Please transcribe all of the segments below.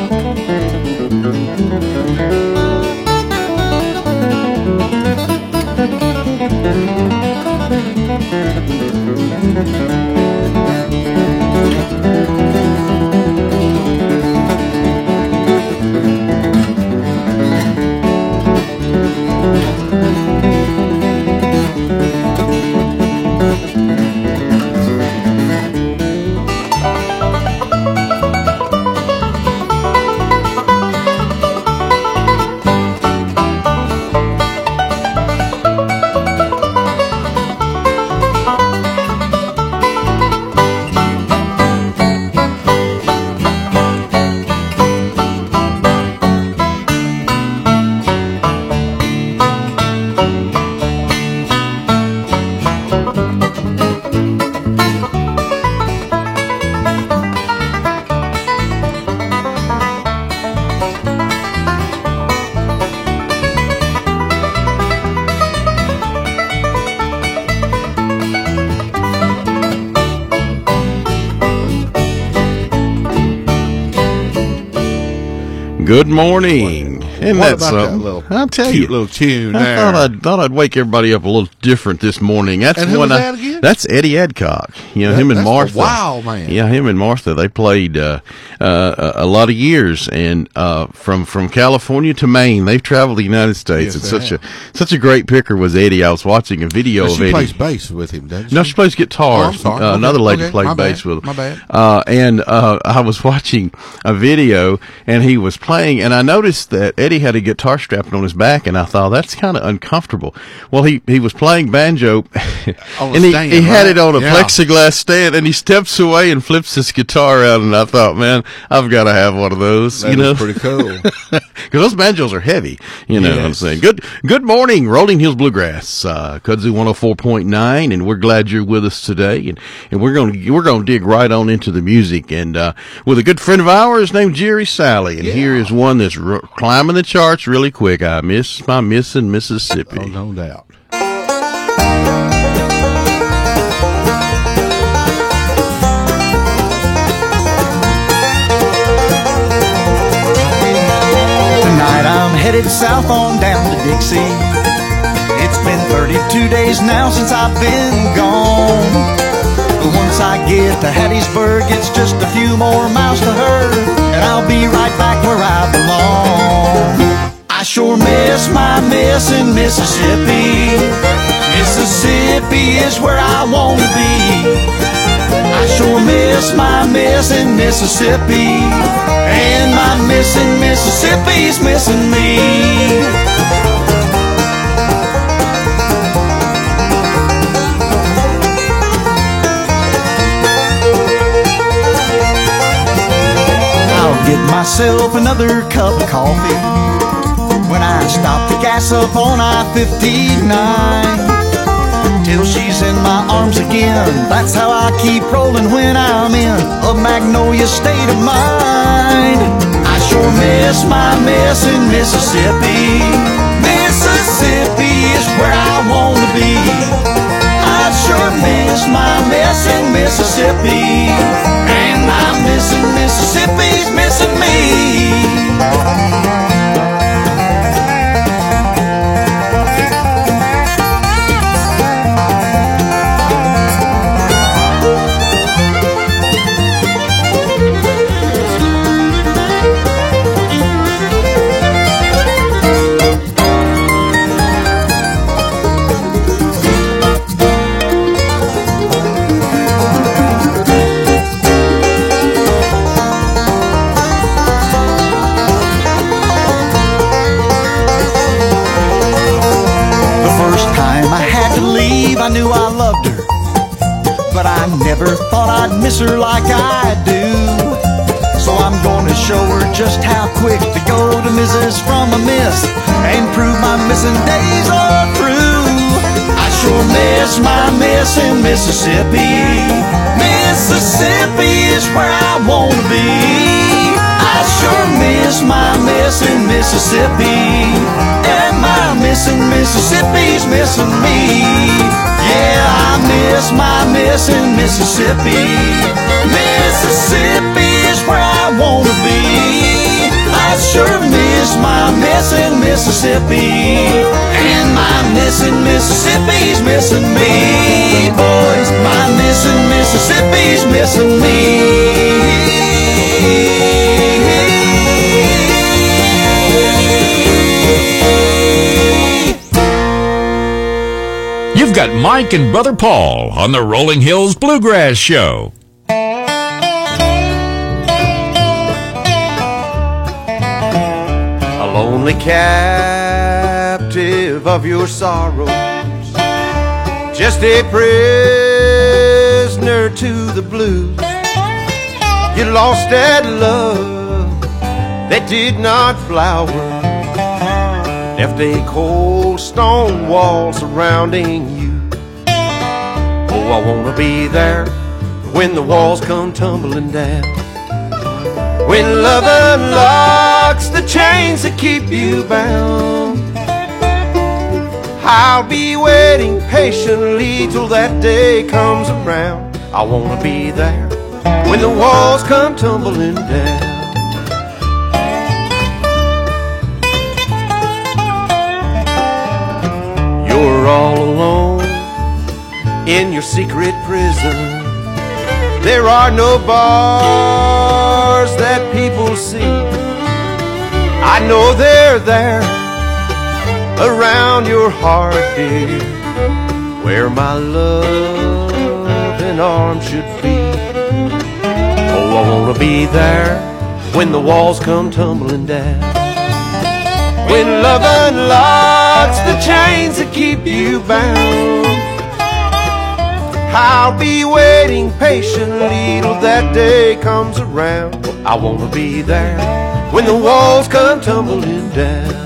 Good morning. Isn't What that about something? that little I'll tell cute you, little tune I there? thought I'd wake everybody up a little different this morning. That's And who when was that again? That's Eddie Adcock. You know, him and That's Martha. Wow, man. Yeah, him and Martha. They played a lot of years, and from California to Maine, they've traveled the United States. Yes, It's they such a great picker was Eddie. I was watching a video Now, of she Eddie. plays bass with him, doesn't she? No, she plays guitar. Oh, I'm sorry. Another lady Okay. played My bass bad. with him. My bad. I was watching a video, and he was playing, and I noticed that Eddie had a guitar strapped on his back, and I thought, that's kind of uncomfortable. Well, he was playing banjo, On a and he stand, had right? it on a Yeah. plexiglass stand, and he steps away and flips his guitar out, and I thought, man, I've got to have one of those. That you know, is pretty cool. because those banjos are heavy. You know what I'm Yes. saying? Good morning, Rolling Hills Bluegrass, Kudzu 104.9, and we're glad you're with us today. And we're gonna dig right on into the music, and with a good friend of ours named Jerry Sally. And here is one that's climbing the charts really quick. I miss my missing Mississippi. Oh, no doubt. Tonight I'm headed south on down to Dixie. It's been 32 days now since I've been gone. But once I get to Hattiesburg, it's just a few more miles to her, and I'll be right back where I belong. I sure miss my missing Mississippi. Mississippi is where I want to be. I sure miss my missing Mississippi, and my missing Mississippi's missing me. I'll get myself another cup of coffee when I stop to gas up on I-59. Till she's in my arms again. That's how I keep rolling when I'm in a Magnolia state of mind. I sure miss my missing Mississippi. Mississippi is where I want to be. I sure miss my missing Mississippi, and my missing Mississippi's missing me. I knew I loved her, but I never thought I'd miss her like I do. So I'm gonna show her just how quick to go to Mrs. from a miss and prove my missing days are through. I sure miss my missing Mississippi. Mississippi is where I wanna be. I sure miss my missing Mississippi, and my missing Mississippi's missing me. Yeah, I miss my missing Mississippi. Mississippi is where I wanna be. Mississippi. And my missing Mississippi's missing me, boys. My missing Mississippi's missing me. You've got Mike and Brother Paul on the Rolling Hills Bluegrass Show. A lonely captive of your sorrows, just a prisoner to the blues. You lost that love that did not flower, left a cold stone wall surrounding you. Oh, I wanna be there when the walls come tumbling down, when love unlocks the chains that keep you bound. I'll be waiting patiently till that day comes around. I wanna be there when the walls come tumbling down. You're all alone in your secret prison. There are no bars that people see. I know they're there around your heart, dear, where my loving arms should be. Oh, I wanna be there when the walls come tumbling down, when love unlocks the chains that keep you bound. I'll be waiting patiently till that day comes around. I wanna be there when the walls come tumbling down.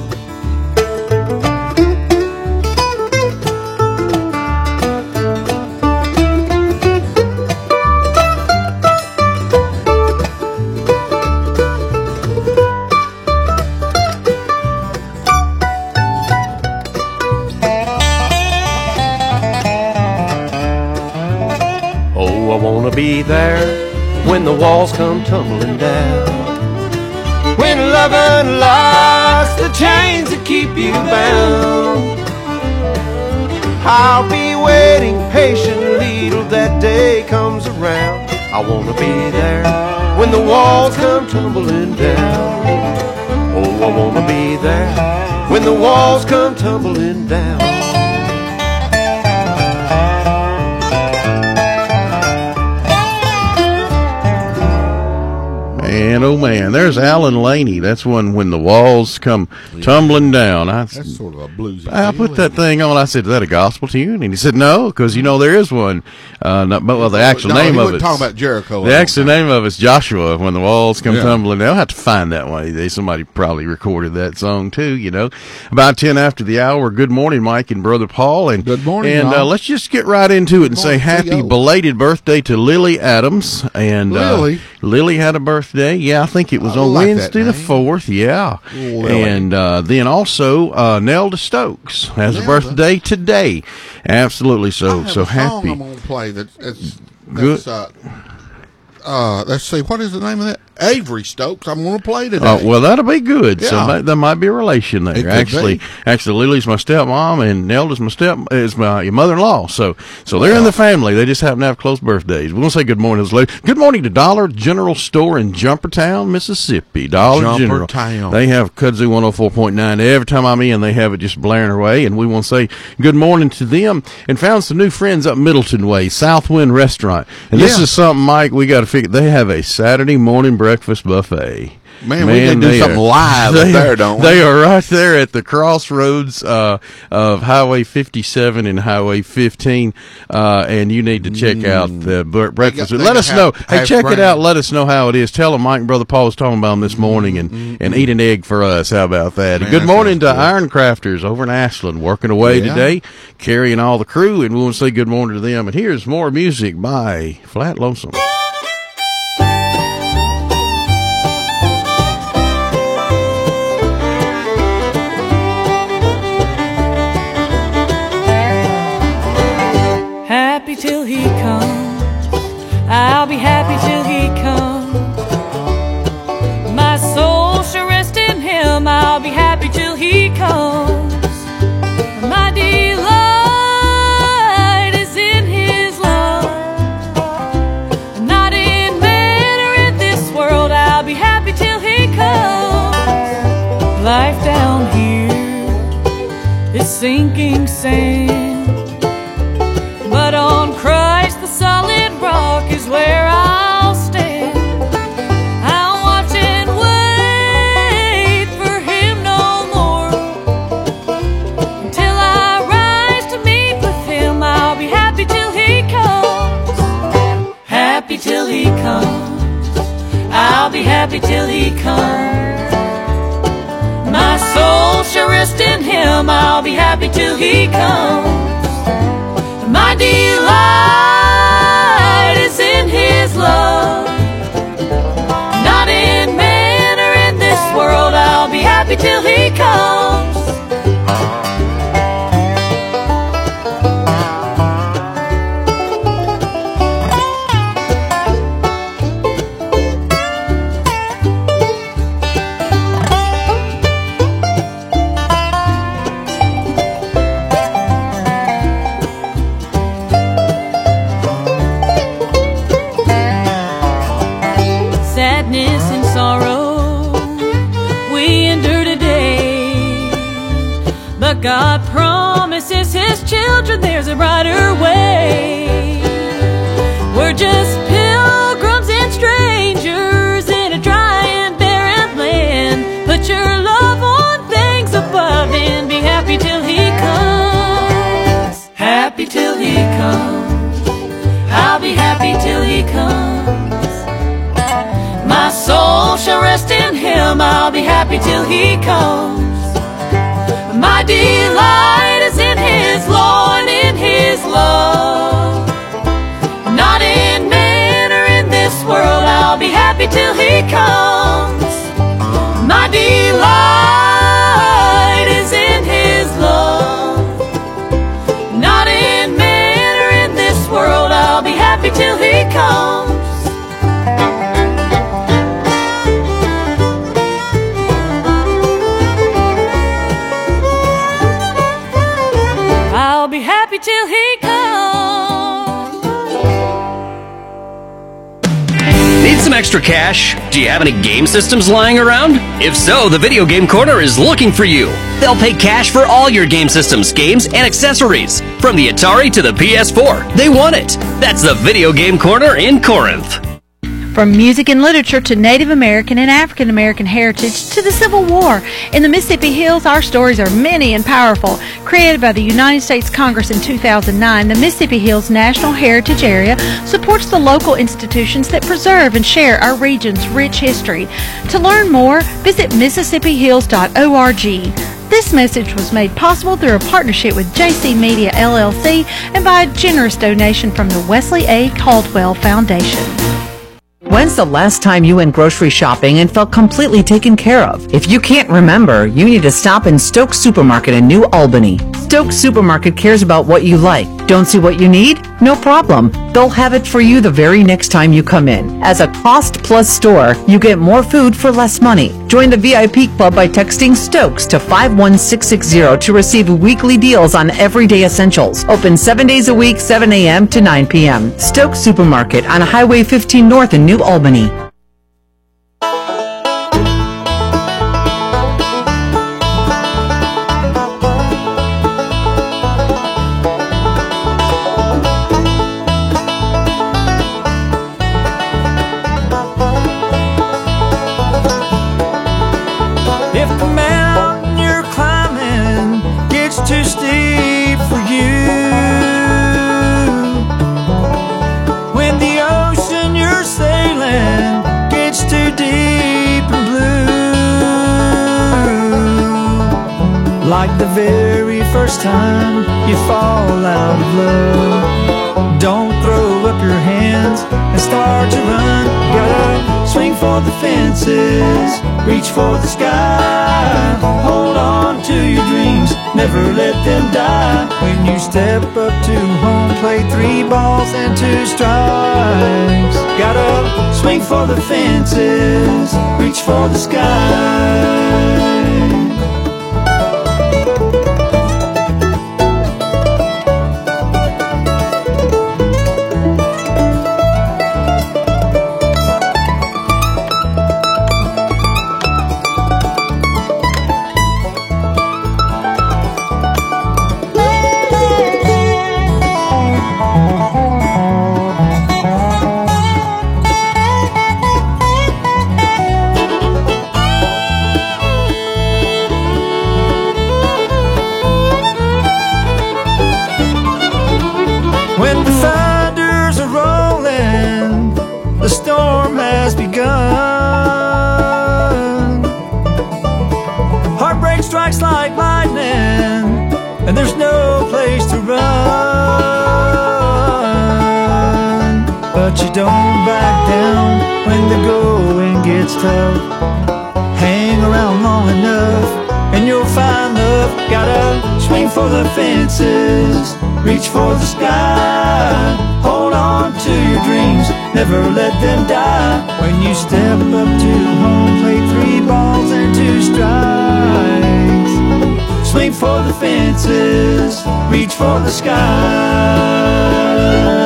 Be there when the walls come tumbling down, when love unlocks the chains that keep you bound. I'll be waiting patiently till that day comes around. I wanna be there when the walls come tumbling down. Oh, I wanna be there when the walls come tumbling down. And oh man, there's Alan Laney. That's one when the walls come tumbling down. That's sort of a bluesy. I put that thing on. I said, "Is that a gospel tune?" And he said, "No, because you know there is one." Well, the actual name of it. Talking about Jericho. The actual name of it's Joshua. When the walls come tumbling down. I'll have to find that one. Somebody probably recorded that song too. You know, about 10 after the hour. Good morning, Mike and Brother Paul. And good morning. And let's just get right into it and say happy belated birthday to Lily Adams. And Lily had a birthday. Yeah, I think it was on Wednesday the 4th. Yeah. Lily. And then also Nelda Stokes has a birthday today. Absolutely. So happy. I'm gonna play that's good. Let's see, what is the name of that? Avery Stokes. I'm going to play today. Oh, well, that'll be good. Yeah. So there might be a relation there. Actually, Lily's my stepmom and Nelda's my mother-in-law. So they're in the family. They just happen to have close birthdays. We want to say good morning to Lily. Good morning to Dollar General Store in Jumpertown, Mississippi. Dollar General. They have Kudzu 104.9. Every time I'm in, they have it just blaring away. And we want to say good morning to them and found some new friends up Middleton Way, Southwind Restaurant. And this is something, Mike, we got to figure. They have a Saturday morning breakfast buffet. Man, we can do something live up there, don't we? They are right there at the crossroads of Highway 57 and Highway 15, and you need to check out the breakfast. Let us know. Hey, check it out. Let us know how it is. Tell them Mike and Brother Paul was talking about them this morning, and eat an egg for us. How about that? Man, good morning to Iron Crafters over in Ashland, working away today, carrying all the crew, and we want to say good morning to them. And here's more music by Flat Lonesome. Till he comes, I'll be happy till he comes. My soul shall rest in him, I'll be happy till he comes. My delight is in his love, not in man or in this world. I'll be happy till he comes. Life down here is sinking sand, but on Christ the solid rock is where I'll stand. I'll watch and wait for him no more until I rise to meet with him. I'll be happy till he comes. Happy till he comes. I'll be happy till he comes. My soul shall rest in him. I'll be happy till he comes. My delight is in his love, not in man or in this world. I'll be happy till he comes. Sadness and sorrow we endure today, but God promises his children there's a brighter way. We're just pilgrims and strangers in a dry and barren land. Put your love on things above and be happy till he comes. Happy till he comes. I'll be happy till he comes. My soul shall rest in him. I'll be happy till he comes. My delight is in his law and in his love, not in man or in this world. I'll be happy till he comes. My delight is in his love, not in man or in this world. I'll be happy till he comes. I'll be happy till he comes. Need some extra cash? Do you have any game systems lying around? If so, the Video Game Corner is looking for you. They'll pay cash for all your game systems, games, and accessories. From the Atari to the PS4, they want it. That's the Video Game Corner in Corinth. From music and literature to Native American and African American heritage to the Civil War, in the Mississippi Hills, our stories are many and powerful. Created by the United States Congress in 2009, the Mississippi Hills National Heritage Area supports the local institutions that preserve and share our region's rich history. To learn more, visit MississippiHills.org. This message was made possible through a partnership with JC Media LLC and by a generous donation from the Wesley A. Caldwell Foundation. When's the last time you went grocery shopping and felt completely taken care of? If you can't remember, you need to stop in Stokes Supermarket in New Albany. Stokes Supermarket cares about what you like. Don't see what you need? No problem. They'll have it for you the very next time you come in. As a cost-plus store, you get more food for less money. Join the VIP Club by texting Stokes to 51660 to receive weekly deals on everyday essentials. Open 7 days a week, 7 a.m. to 9 p.m. Stokes Supermarket on Highway 15 North in New Albany. If the mountain you're climbing gets too steep for you, when the ocean you're sailing gets too deep and blue, like the very first time you fall out of love, don't throw up your hands and start to run. Gotta swing for the fences, reach for the sky, hold on to your dreams, never let them die. When you step up to home, play 3 balls and 2 strikes. Gotta swing for the fences, reach for the sky. strikes like lightning, and there's no place to run. But you don't back down when the going gets tough. Hang around long enough and you'll find love. Gotta swing for the fences, reach for the sky. Hold on to your dreams, never let them die. When you step up to home, play 3 balls and 2 strikes. Swing for the fences, reach for the sky.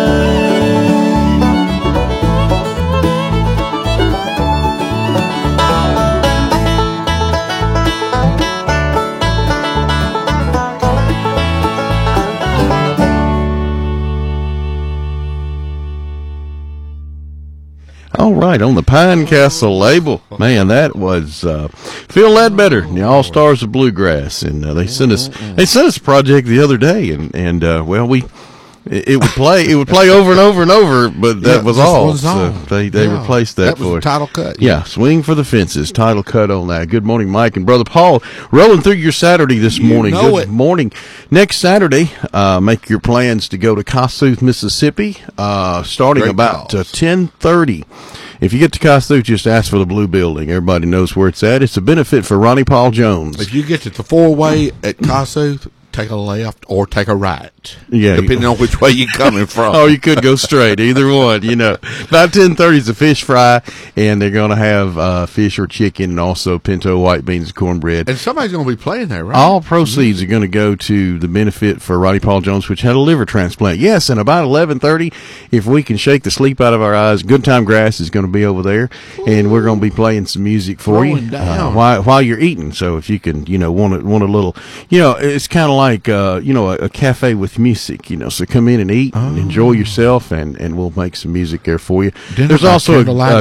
All right, on the Pine Castle label, man, that was Phil Ledbetter, the All Stars of Bluegrass, and they sent us a project the other day, and well, it would play over and over and over, but that was all. So they replaced that was for the title cut. Yeah, Swing for the Fences, title cut on that. Good morning, Mike and Brother Paul, rolling through your Saturday this morning. Good morning. Next Saturday, make your plans to go to Kossuth, Mississippi, starting Great about cause. 10:30. If you get to Kossuth, just ask for the Blue Building. Everybody knows where it's at. It's a benefit for Ronnie Paul Jones. If you get to the 4-way at Kossuth, take a left or take a right. Yeah, depending on which way you're coming from. Oh, you could go straight, either one. You know, about 10:30 is a fish fry, and they're going to have fish or chicken, and also pinto white beans, cornbread. And somebody's going to be playing there, right? All proceeds are going to go to the benefit for Ronnie Paul Jones, which had a liver transplant. Yes, and about 11:30, if we can shake the sleep out of our eyes, Good Time Grass is going to be over there, and we're going to be playing some music for you while you're eating. So if you can, want a little, it's kind of like a cafe with music, so come in and eat and enjoy yourself, and we'll make some music there for you. There's also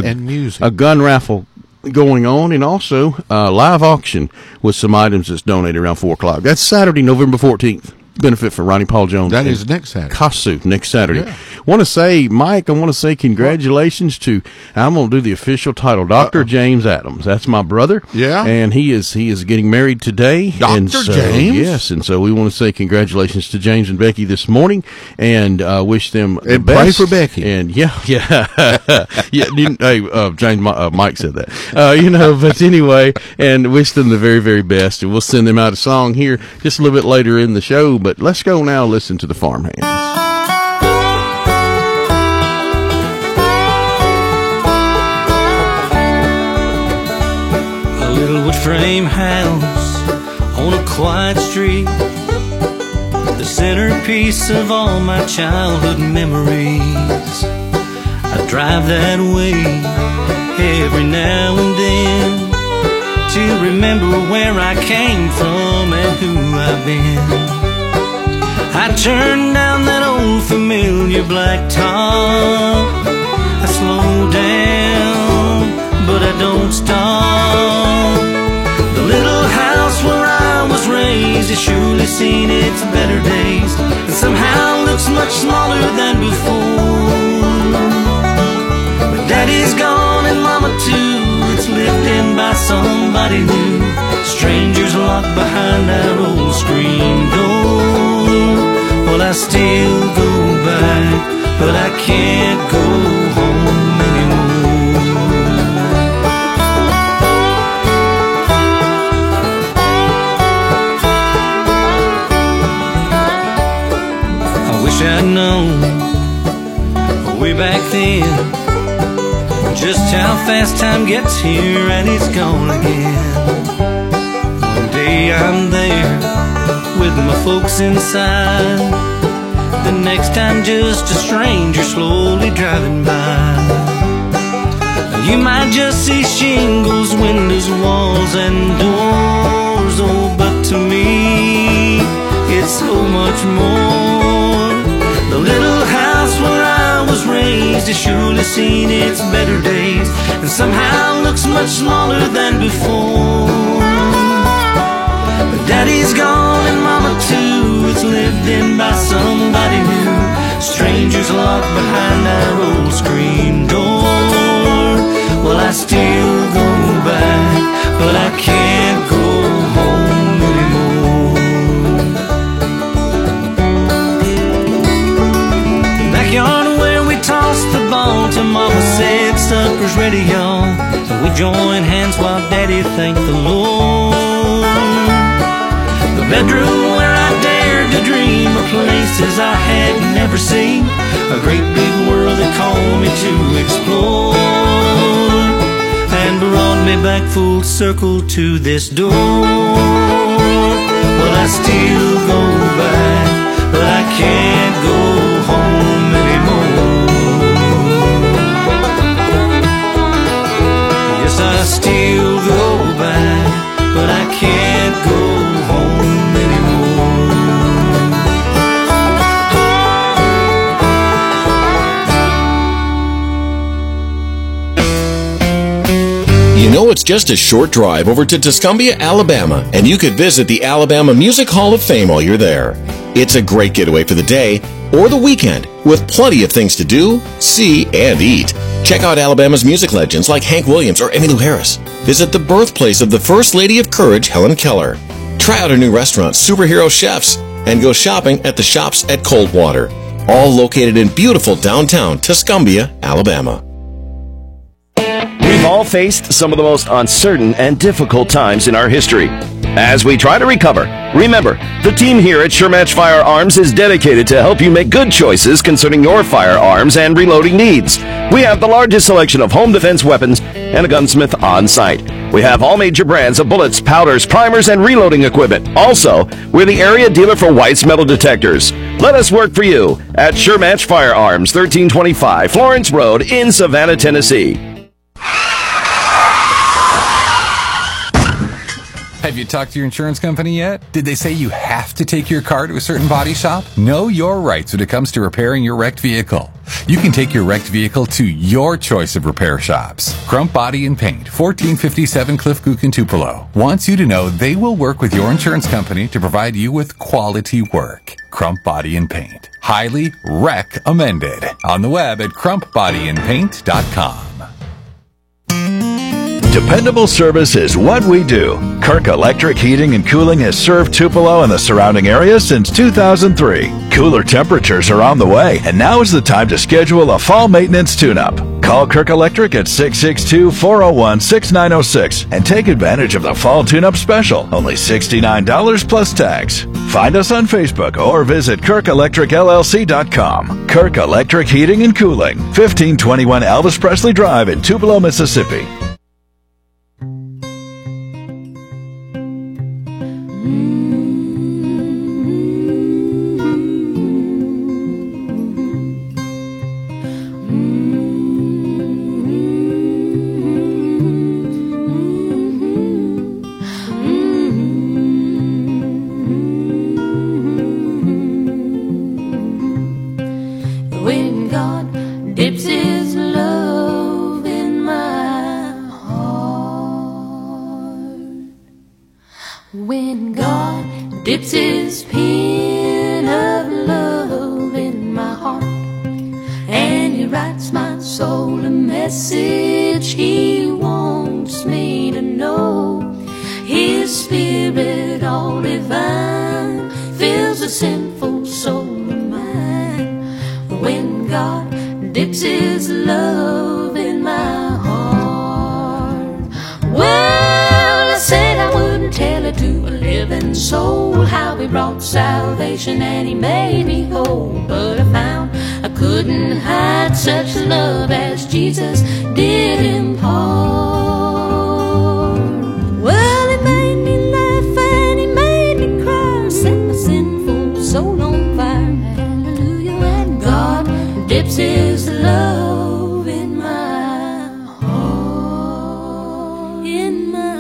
a gun raffle going on, and also a live auction with some items that's donated around 4 o'clock. That's Saturday, November 14th. Benefit for Ronnie Paul Jones. That is next Saturday. Kossuth, next Saturday. Yeah. Mike, I want to say congratulations to, I'm going to do the official title, Dr. James Adams. That's my brother. Yeah. And he is getting married today. Dr. James? Yes. And so we want to say congratulations to James and Becky this morning, and wish them the best. Pray for Becky. And yeah. Hey, James, Mike said that. But anyway, and wish them the very, very best. And we'll send them out a song here just a little bit later in the show. But let's go now listen to the Farmhands. A little wood frame house on a quiet street, the centerpiece of all my childhood memories. I drive that way every now and then to remember where I came from and who I've been. I turn down that old familiar black top. I slow down, but I don't stop. The little house where I was raised has surely seen its better days, and somehow looks much smaller than before. But Daddy's gone and Mama too. It's lived in by somebody new. Strangers locked behind that old screen door. Well, I still go back, but I can't go home anymore. I wish I'd known way back then just how fast time gets here and it's gone again. One day I'm there with my folks inside, the next time just a stranger slowly driving by. You might just see shingles, windows, walls, and doors. Oh, but to me it's so much more. The little house where I was raised has surely seen its better days, and somehow looks much smaller than before. But Daddy's gone and Mama too. It's lived in by somebody new. Strangers locked behind that old screen door. Well, I still go back, but I can't go home ready, y'all. So we join hands while Daddy thanked the Lord. The bedroom where I dared to dream of places I had never seen, a great big world that called me to explore, and brought me back full circle to this door. Well, I still go back, but I can't go home anymore. Yes, I still go back, but I can't go home anymore. You know, it's just a short drive over to Tuscumbia, Alabama, and you could visit the Alabama Music Hall of Fame while you're there. It's a great getaway for the day or the weekend, with plenty of things to do, see, and eat. Check out Alabama's music legends like Hank Williams or Emmylou Harris. Visit the birthplace of the First Lady of Courage, Helen Keller. Try out a new restaurant, Superhero Chefs, and go shopping at the Shops at Coldwater, all located in beautiful downtown Tuscumbia, Alabama. We've all faced some of the most uncertain and difficult times in our history. As we try to recover, remember, the team here at SureMatch Firearms is dedicated to help you make good choices concerning your firearms and reloading needs. We have the largest selection of home defense weapons and a gunsmith on site. We have all major brands of bullets, powders, primers, and reloading equipment. Also, we're the area dealer for White's metal detectors. Let us work for you at SureMatch Firearms, 1325 Florence Road in Savannah, Tennessee. Have you talked to your insurance company yet? Did they say you have to take your car to a certain body shop? Know your rights when it comes to repairing your wrecked vehicle. You can take your wrecked vehicle to your choice of repair shops. Crump Body and Paint, 1457 Cliff Cook in Tupelo, wants you to know they will work with your insurance company to provide you with quality work. Crump Body and Paint. Highly recommended. On the web at crumpbodyandpaint.com. Dependable service is what we do. Kirk Electric Heating and Cooling has served Tupelo and the surrounding area since 2003. Cooler temperatures are on the way, and now is the time to schedule a fall maintenance tune-up. Call Kirk Electric at 662-401-6906 and take advantage of the fall tune-up special, only $69 plus tax. Find us on Facebook or visit KirkElectricLLC.com. Kirk Electric Heating and Cooling, 1521 Elvis Presley Drive in Tupelo, Mississippi. When God dips his love in my heart, when God dips his pen of love in my heart, and he writes my soul a message he wants me to know, his spirit all divine fills a sinful soul of mine. When God dips his love in my heart, well, I said I wouldn't tell it to a living soul how he brought salvation and he made me whole, but I found I couldn't hide such love as Jesus did impart. Well, he made me laugh and he made me cry, set my sinful soul on fire. Dips his love in my heart, in my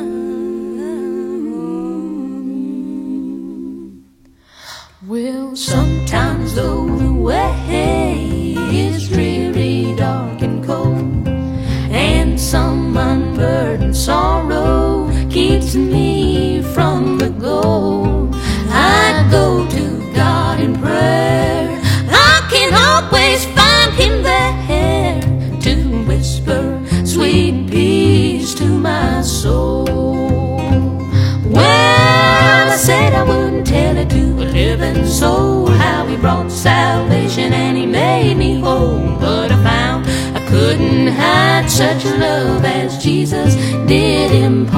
heart. Well, sometimes though the way is dreary, dark and cold, and some unburdened sorrow keeps me from the goal, I go to God in prayer. I can always find him there to whisper sweet peace to my soul. Well, I said I wouldn't tell it to a living soul how he brought salvation and he made me whole, but I found I couldn't couldn't hide such love as Jesus did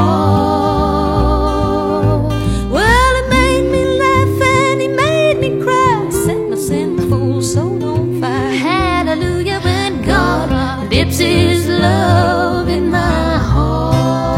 impart. Well, He made me laugh and He made me cry, set my sinful soul on fire. Hallelujah, when God dips His love in my heart.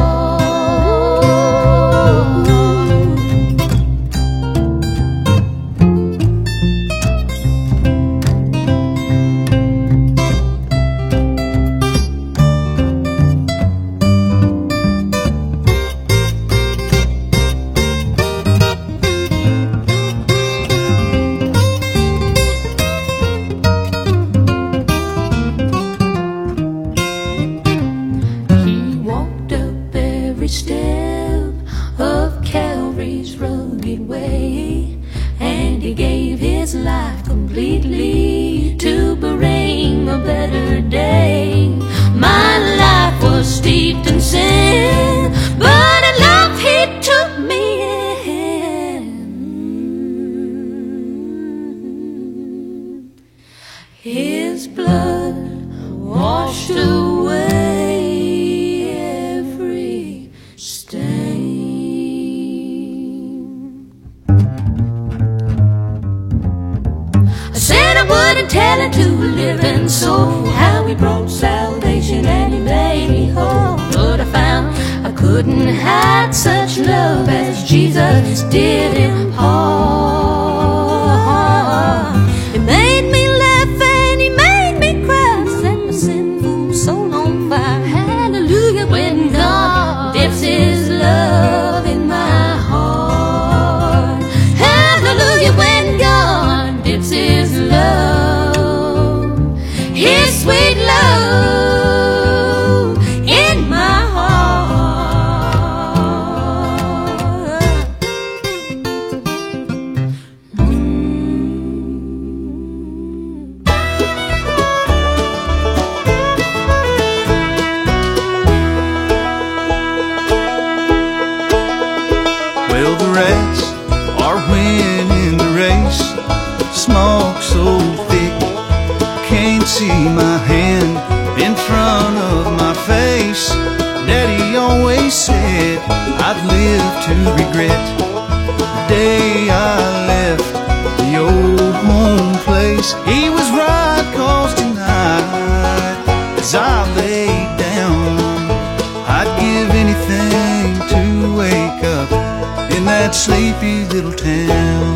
Step of Calvary's rugged way, and He gave His life completely to bring a better day. My life was steeped in sin, but in love He took me in. His blood washed away tell it to a living soul how He brought salvation and He made me whole. But I found I couldn't hide such love as Jesus did impart. He made me laugh and He made me cry, set my sinful soul on fire. Hallelujah, when God dips His love in my heart. Hallelujah, when God dips His love, His sweet love in my heart. Well, the rats are winning the race. Smoke so thick, can't see my hand in front of my face. Daddy always said I'd live to regret the day I left the old home place. He was right, 'cause tonight as I lay down, I'd give anything to wake up in that sleepy little town.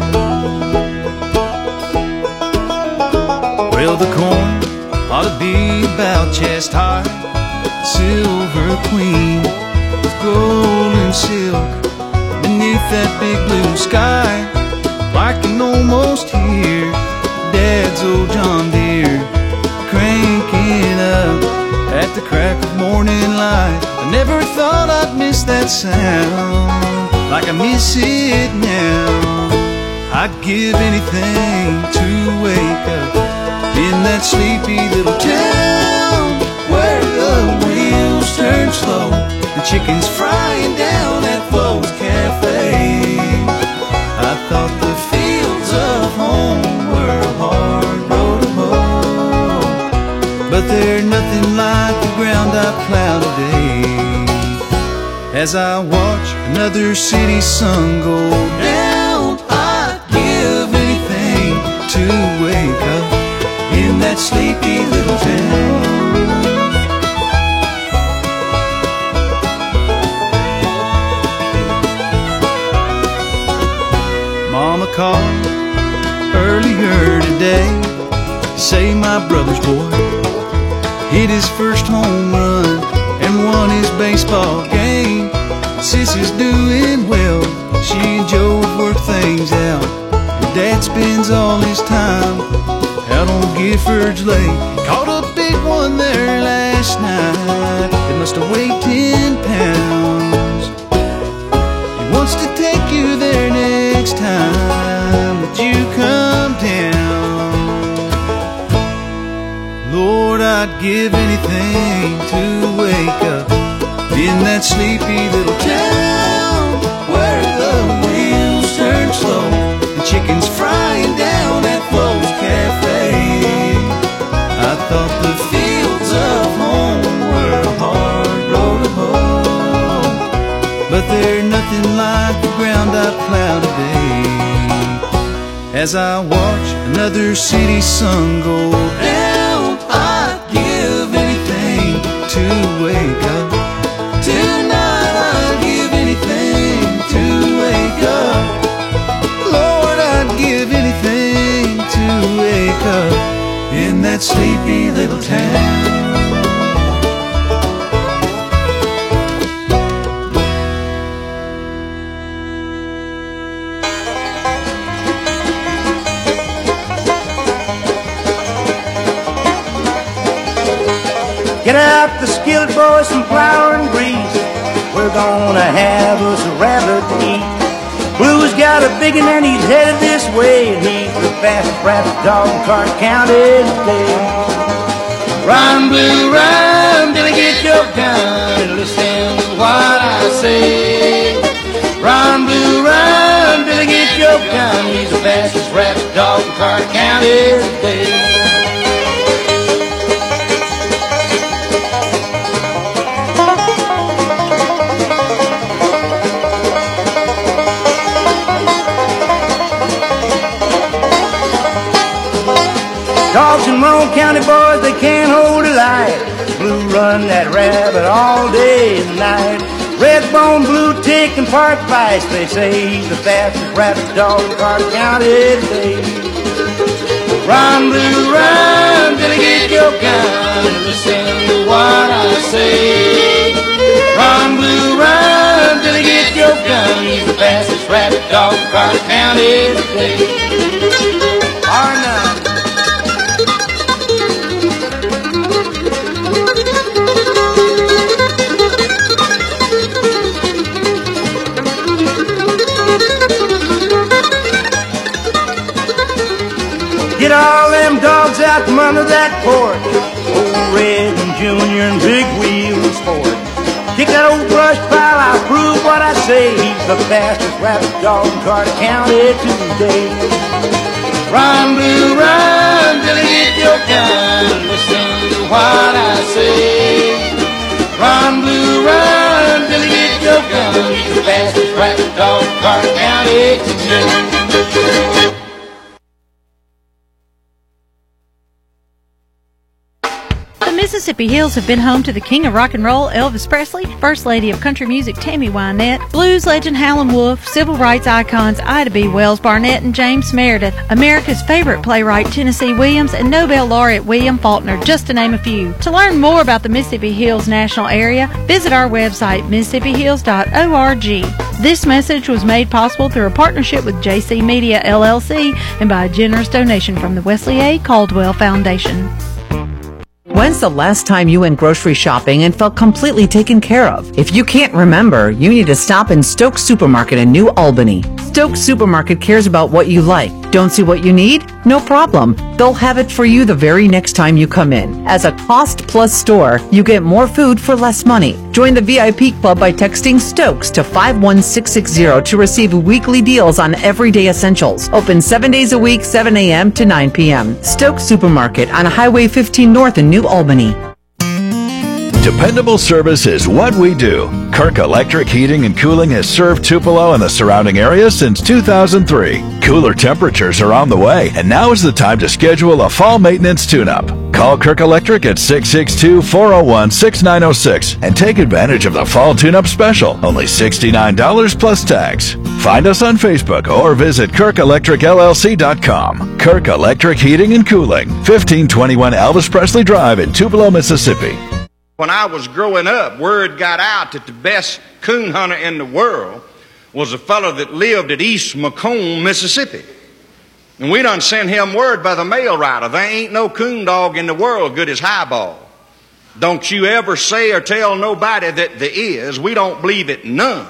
Well, the corn ought to be about chest high, silver queen with gold and silk beneath that big blue sky. I can almost hear Dad's old John Deere cranking up at the crack of morning light. I never thought I'd miss that sound like I miss it now. I'd give anything to wake up in that sleepy little town where the wheels turn slow, the chicken's frying down at Flo's Cafe. I thought the fields of home were a hard road to hoe, but they're nothing like the ground I plow today. As I watch another city sun go down, I'd give anything to wake up in that sleepy little town. Mama called earlier today, say my brother's boy hit his first home run and won his baseball game. Sissy's doing well, she and Joe work things out. Dad spends all his time out on Gifford's Lake. Caught a big one there last night, it must have weighed 10 pounds. He wants to take you there next time that you come down. Lord, I'd give anything to wake up in that sleepy little town where the wheels turn slow, the chicken's frying down at Flo's Cafe. I thought the fields of home but there's nothing like the ground I plow today. As I watch another city sun go down, I'd give anything to wake up. Tonight I'd give anything to wake up. Lord, I'd give anything to wake up in that sleepy little town. Get out the skillet, boys, some flour and grease. We're gonna have us a rabbit to eat. Blue's got a big one and he's headed this way, and he's the fastest rabbit dog in Clark County today. Run, Blue, run till I get your gun and listen to what I say. Run, Blue, run till I get your gun. He's the fastest rabbit dog in Clark County today. Dogs in Monroe County, boys, they can't hold a light. Blue run that rabbit all day and night. Redbone, Blue Tick, and Park Vice, they say he's the fastest rabbit dog in Clark County today. Run, Blue, run till I get your gun and listen to what I say. Run, Blue, run till I get your gun. He's the fastest rabbit dog in Clark County today. All right. Get all them dogs out from under that porch. Old Red and Junior and Big Wheel and Sport. Kick that old brush pile, I'll prove what I say. He's the fastest rabbit dog in Carter County today. Run, Blue, run till I get your gun. Listen to what I say. Run, Blue, run till I get your gun. He's the fastest rabbit dog in Carter County today. Mississippi Hills have been home to the king of rock and roll, Elvis Presley, First Lady of Country Music, Tammy Wynette, blues legend Howlin' Wolf, civil rights icons Ida B. Wells Barnett and James Meredith, America's favorite playwright Tennessee Williams, and Nobel laureate William Faulkner, just to name a few. To learn more about the Mississippi Hills National Area, visit our website, MississippiHills.org. This message was made possible through a partnership with JC Media, LLC, and by a generous donation from the Wesley A. Caldwell Foundation. When's the last time you went grocery shopping and felt completely taken care of? If you can't remember, you need to stop in Stokes Supermarket in New Albany. Stokes Supermarket cares about what you like. Don't see what you need? No problem. They'll have it for you the very next time you come in. As a cost-plus store, you get more food for less money. Join the VIP Club by texting Stokes to 51660 to receive weekly deals on everyday essentials. Open 7 days a week, 7 a.m. to 9 p.m. Stokes Supermarket on Highway 15 North in New Albany. Dependable service is what we do. Kirk Electric Heating and Cooling has served Tupelo and the surrounding area since 2003. Cooler temperatures are on the way, and now is the time to schedule a fall maintenance tune-up. Call Kirk Electric at 662-401-6906 and take advantage of the fall tune-up special, only $69 plus tax. Find us on Facebook or visit KirkElectricLLC.com. Kirk Electric Heating and Cooling, 1521 Elvis Presley Drive in Tupelo, Mississippi. When I was growing up, word got out that the best coon hunter in the world was a fellow that lived at East Macomb, Mississippi. And we done sent him word by the mail rider. There ain't no coon dog in the world good as Highball. Don't you ever say or tell nobody that there is. We don't believe it none.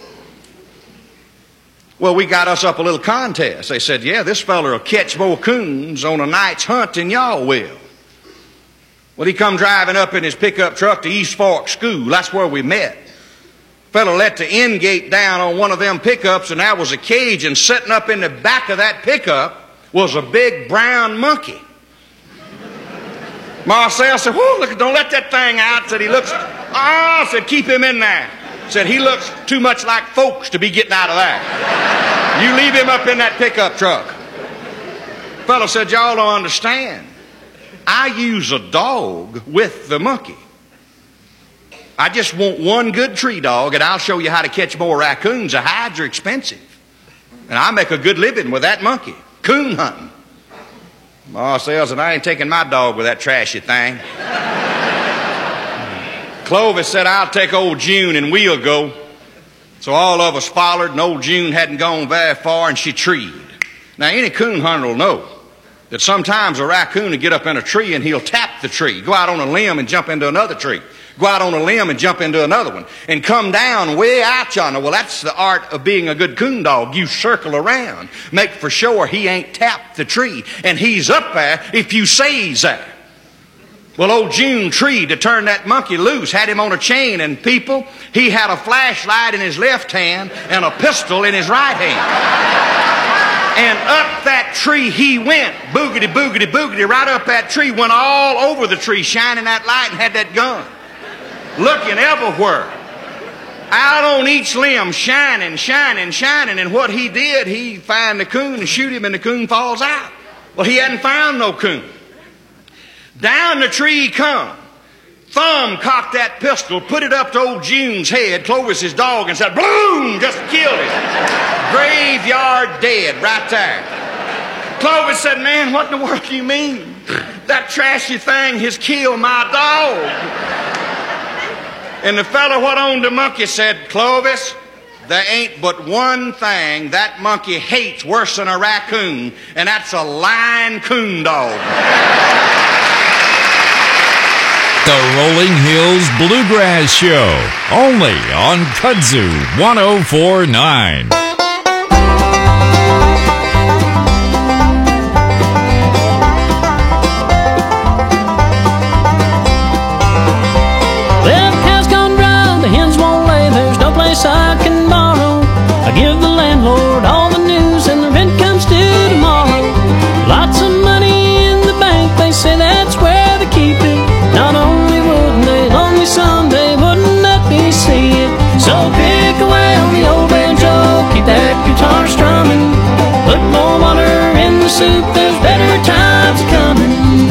Well, we got us up a little contest. They said, yeah, this fella will catch more coons on a night's hunt than y'all will. Well, he come driving up in his pickup truck to East Fork School. That's where we met. Fella let the end gate down on one of them pickups, and there was a cage, and sitting up in the back of that pickup was a big brown monkey. Marcel said, whoa, look, don't let that thing out. Said he looks, said keep him in there. Said he looks too much like folks to be getting out of that. You leave him up in that pickup truck. Fellow said, y'all don't understand. I use a dog with the monkey. I just want one good tree dog, and I'll show you how to catch more raccoons. The hides are expensive. And I make a good living with that monkey, coon hunting. Ma says, and I ain't taking my dog with that trashy thing. Clovis said, I'll take old June and we'll go. So all of us followed, and old June hadn't gone very far, and she treed. Now, any coon hunter will know that sometimes a raccoon will get up in a tree and he'll tap the tree, go out on a limb and jump into another tree, go out on a limb and jump into another one, and come down way out yonder. Well, that's the art of being a good coon dog. You circle around, make for sure he ain't tapped the tree, and he's up there if you say he's there. Well, old June treed to turn that monkey loose, had him on a chain, and people, he had a flashlight in his left hand and a pistol in his right hand. And up that tree he went, boogity, boogity, boogity, right up that tree, went all over the tree, shining that light and had that gun. Looking everywhere. Out on each limb, shining, shining, shining. And what he did, he find the coon and shoot him, and the coon falls out. Well, he hadn't found no coon. Down the tree he come. Thumb cocked that pistol, put it up to old June's head, Clovis's dog, and said, boom, just killed him. Graveyard dead right there. Clovis said, man, what in the world do you mean? That trashy thing has killed my dog. And the fellow what owned the monkey said, Clovis, there ain't but one thing that monkey hates worse than a raccoon, and that's a lying coon dog. The Rolling Hills Bluegrass Show, only on Kudzu 104.9. Well, the cow's gone dry, the hens won't lay, there's no place I can borrow. I give the landlord all the news and the rent comes due tomorrow. Lots of money in the bank, they say that's where they keep it. Not only wouldn't they loan me some, they wouldn't let me see it. So pick away on the old banjo, keep that guitar strumming. Put more water in the soup, there's better times coming.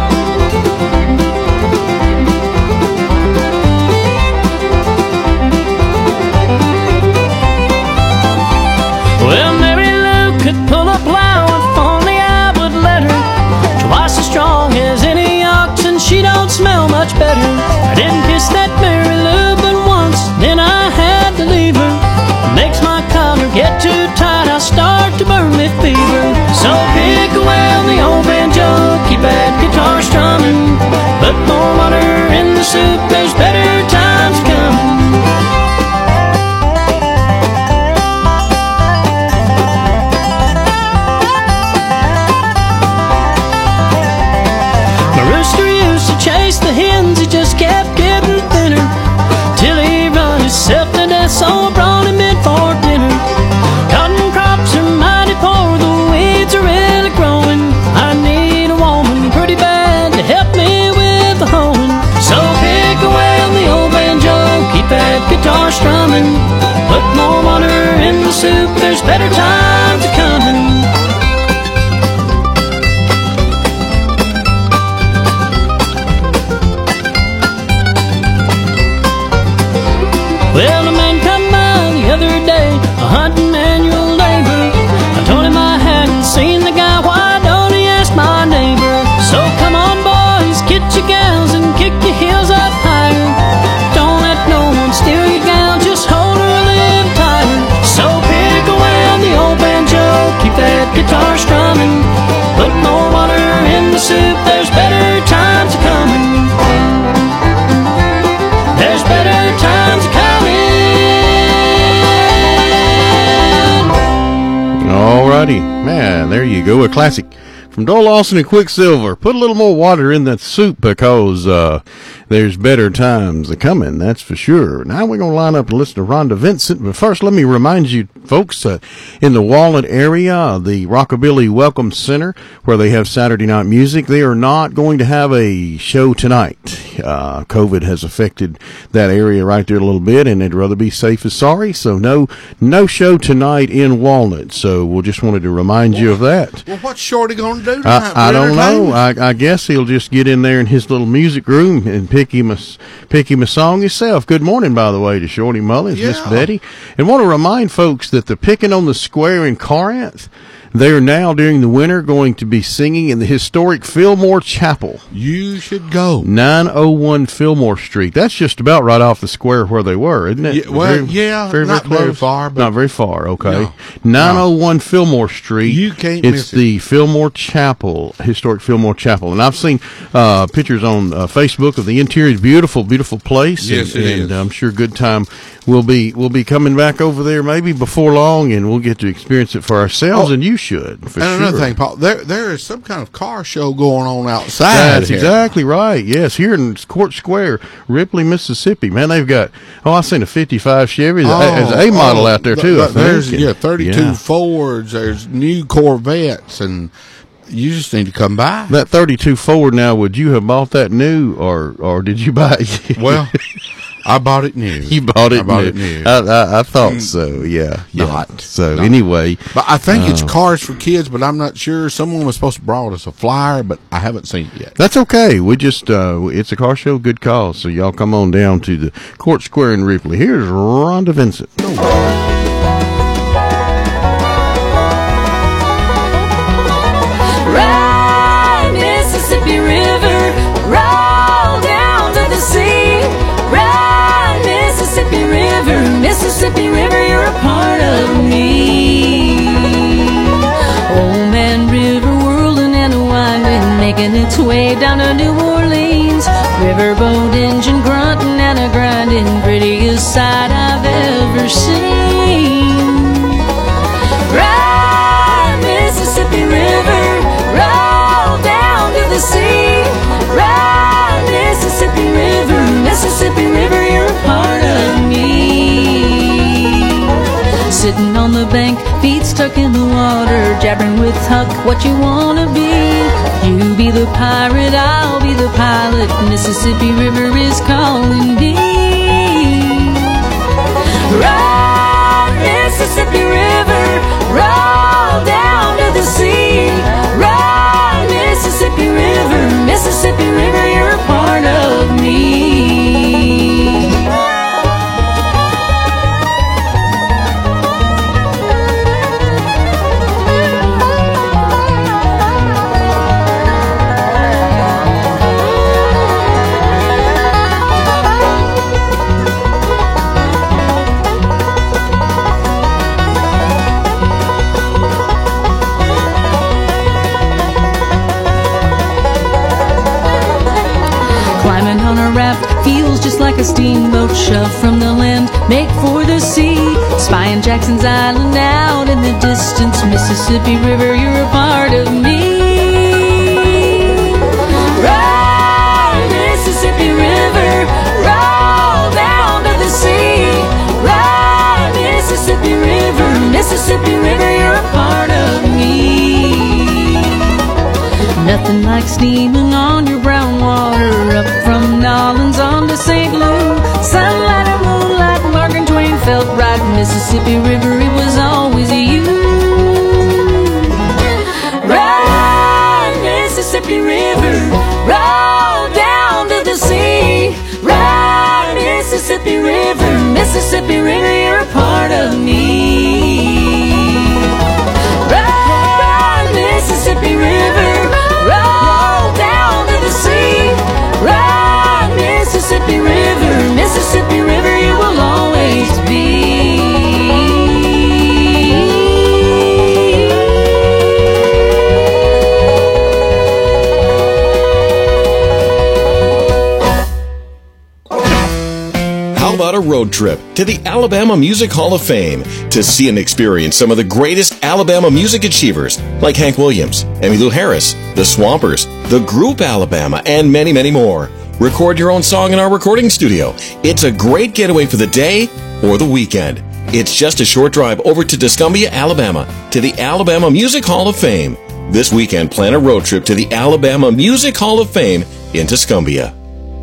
Well, Mary Lou could pull a plow if only I would let her. Twice as strong as any ox, and she don't smell much better. I didn't kiss that Mary Lou but once, then I had to leave her. Makes my collar get too tight, I start to burn with fever. So pick away on the old banjo, keep that guitar strumming. Put more water in the soup, there's better times coming. Chase the hens, he just kept getting thinner, till he run himself to death, so I brought him in for dinner. Cotton crops are mighty poor, the weeds are really growing. I need a woman pretty bad to help me with the hoeing. So pick away on the old banjo, keep that guitar strumming. Put more water in the soup, there's better times coming. Well, a man come by the other day, a hunting manual labor. I told him I hadn't seen the guy, why don't he ask my neighbor? So come on boys, get your gals and kick your heels up higher. Don't let no one steal your gal, just hold her a little tighter. So pick away on the old banjo, keep that guitar strumming. Put more water in the soup, there's better times coming. There's better times coming. Alrighty, man, there you go, a classic from Doyle Lawson and Quicksilver. Put a little more water in that soup because that there's better times a coming, that's for sure. Now we're going to line up and listen to Rhonda Vincent, but first let me remind you folks, in the Walnut area, the Rockabilly Welcome Center, where they have Saturday night music, they are not going to have a show tonight. COVID has affected that area right there a little bit, and they'd rather be safe as sorry, so no show tonight in Walnut. So we just wanted to remind you of that. Well, what's Shorty going to do tonight? I don't know. I guess he'll just get in there in his little music room and pick him a song himself. Good morning, by the way, to Shorty Mullins, Miss Betty. And want to remind folks that the Picking on the Square in Corinth, they are now, during the winter, going to be singing in the historic Fillmore Chapel. You should go. 901 Fillmore Street. That's just about right off the square where they were, isn't it? Yeah, well, very not close. very far. But not very far, okay. No. 901 Fillmore Street. You can't It's miss the Fillmore Chapel, historic Fillmore Chapel. And I've seen pictures on Facebook of the interior. Beautiful, beautiful place. Yes, and, it is. And I'm sure Good Time will be coming back over there maybe before long, and we'll get to experience it for ourselves, and you should, for sure. Another thing, Paul, there is some kind of car show going on outside. That's exactly right. Yes, here in Court Square, Ripley, Mississippi. Man, they've got, I seen a 55 Chevy. There's a model out there, too, I think. There's 32 Fords. There's new Corvettes, and you just need to come by. That 32 Ford now, would you have bought that new, or did you buy it? Well, I bought it new. You bought it new. I thought so, yeah. So, anyway. But I think it's Cars for Kids, but I'm not sure. Someone was supposed to brought us a flyer, but I haven't seen it yet. That's okay. We just, it's a car show, good cause. So, y'all come on down to the Court Square in Ripley. Here's Rhonda Vincent. Ride, Mississippi River, roll down to the sea. Ride, Mississippi River, you're a part of me. Old Man River whirling and winding, making its way down to New Orleans. Riverboat engine grunting and a grinding, prettiest sight I've ever seen. Ride, Mississippi River, roll down to the sea. Ride, Mississippi River, you're a part of me. Sitting on the bank, feet stuck in the water, jabbering with Huck what you wanna be. You be the pirate, I'll be the pilot, Mississippi River is calling me. Ride, Mississippi River, roll down to the sea. Ride, Mississippi River, you're a part of me. Climbing on a raft feels just like a steamboat shoved from the land, make for the sea. Spying Jackson's Island out in the distance, Mississippi River, you're a part of me. Ride, Mississippi River, roll down to the sea. Ride, Mississippi River, you're a part of me. Nothing like steaming on your brown water, up from Nolens on to St. Lou. Sunlight and moonlight, Mark and Twain felt right. Mississippi River, it was always you. Ride, Mississippi River, roll down to the sea. Ride, Mississippi River, you're a part of me. Ride, Mississippi River, roll down to the sea. Ride, Mississippi River, you will always be. How about a road trip to the Alabama Music Hall of Fame to see and experience some of the greatest Alabama music achievers like Hank Williams, Emmylou Harris, the Swampers, the Group Alabama, and many, many more. Record your own song in our recording studio. It's a great getaway for the day or the weekend. It's just a short drive over to Tuscumbia, Alabama, to the Alabama Music Hall of Fame. This weekend, plan a road trip to the Alabama Music Hall of Fame in Tuscumbia.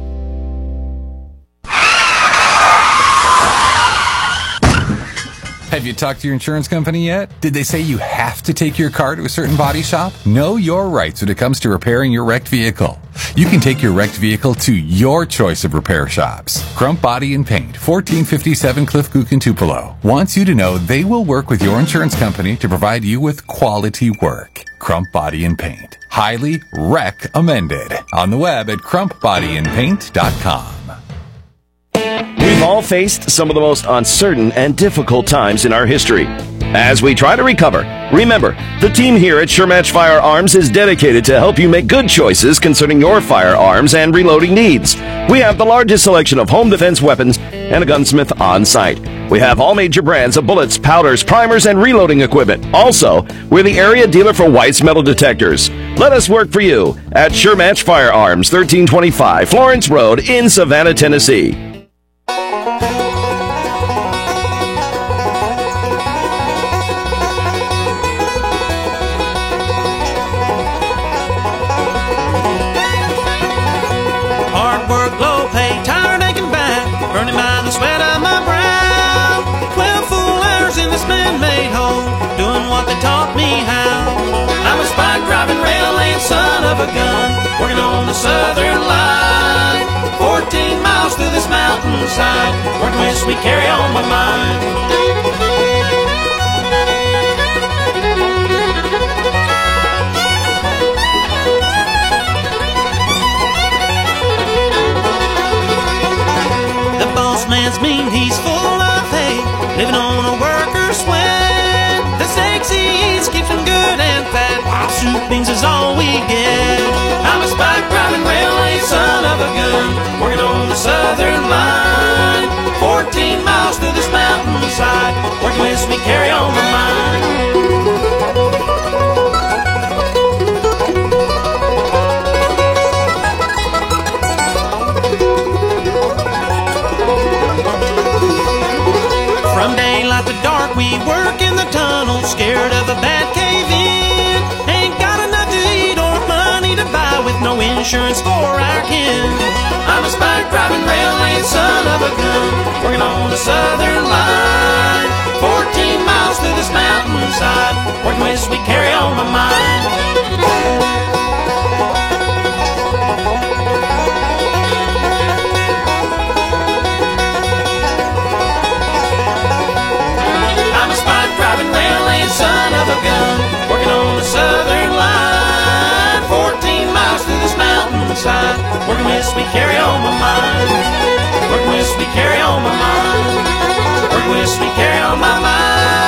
Have you talked to your insurance company yet? Did they say you have to take your car to a certain body shop? Know your rights when it comes to repairing your wrecked vehicle. You can take your wrecked vehicle to your choice of repair shops. Crump Body and Paint, 1457 Cliff Gookin, Tupelo, wants you to know they will work with your insurance company to provide you with quality work. Crump Body and Paint. Highly recommended. On the web at crumpbodyandpaint.com. We've all faced some of the most uncertain and difficult times in our history. As we try to recover, remember, the team here at SureMatch Firearms is dedicated to help you make good choices concerning your firearms and reloading needs. We have the largest selection of home defense weapons and a gunsmith on site. We have all major brands of bullets, powders, primers, and reloading equipment. Also, we're the area dealer for White's metal detectors. Let us work for you at SureMatch Firearms, 1325 Florence Road in Savannah, Tennessee. Son of a gun, working on the southern line, 14 miles through this mountainside, working with sweet Carrie on my mind. The boss man's mean, he's full of hate, living on a worker's sweat. The sexy eats keeps him good and fat, while soup beans is all we get. I'm a spike driving railway son of a gun, working on the southern line, 14 miles through this mountainside, working with sweet Carrie on my mind. From daylight to dark we work in the tunnel, scared of a bad cave-in. Ain't got enough to eat or money to buy, with no insurance for our kin. I'm a spike driving railway son of a gun, working on the southern line, 14 miles through this mountainside, working with sweet Carrie on my mind. Son of a gun, working on the southern line, 14 miles through this mountainside, working with sweet Carrie on my mind, working with sweet Carrie on my mind, working with sweet Carrie on my mind.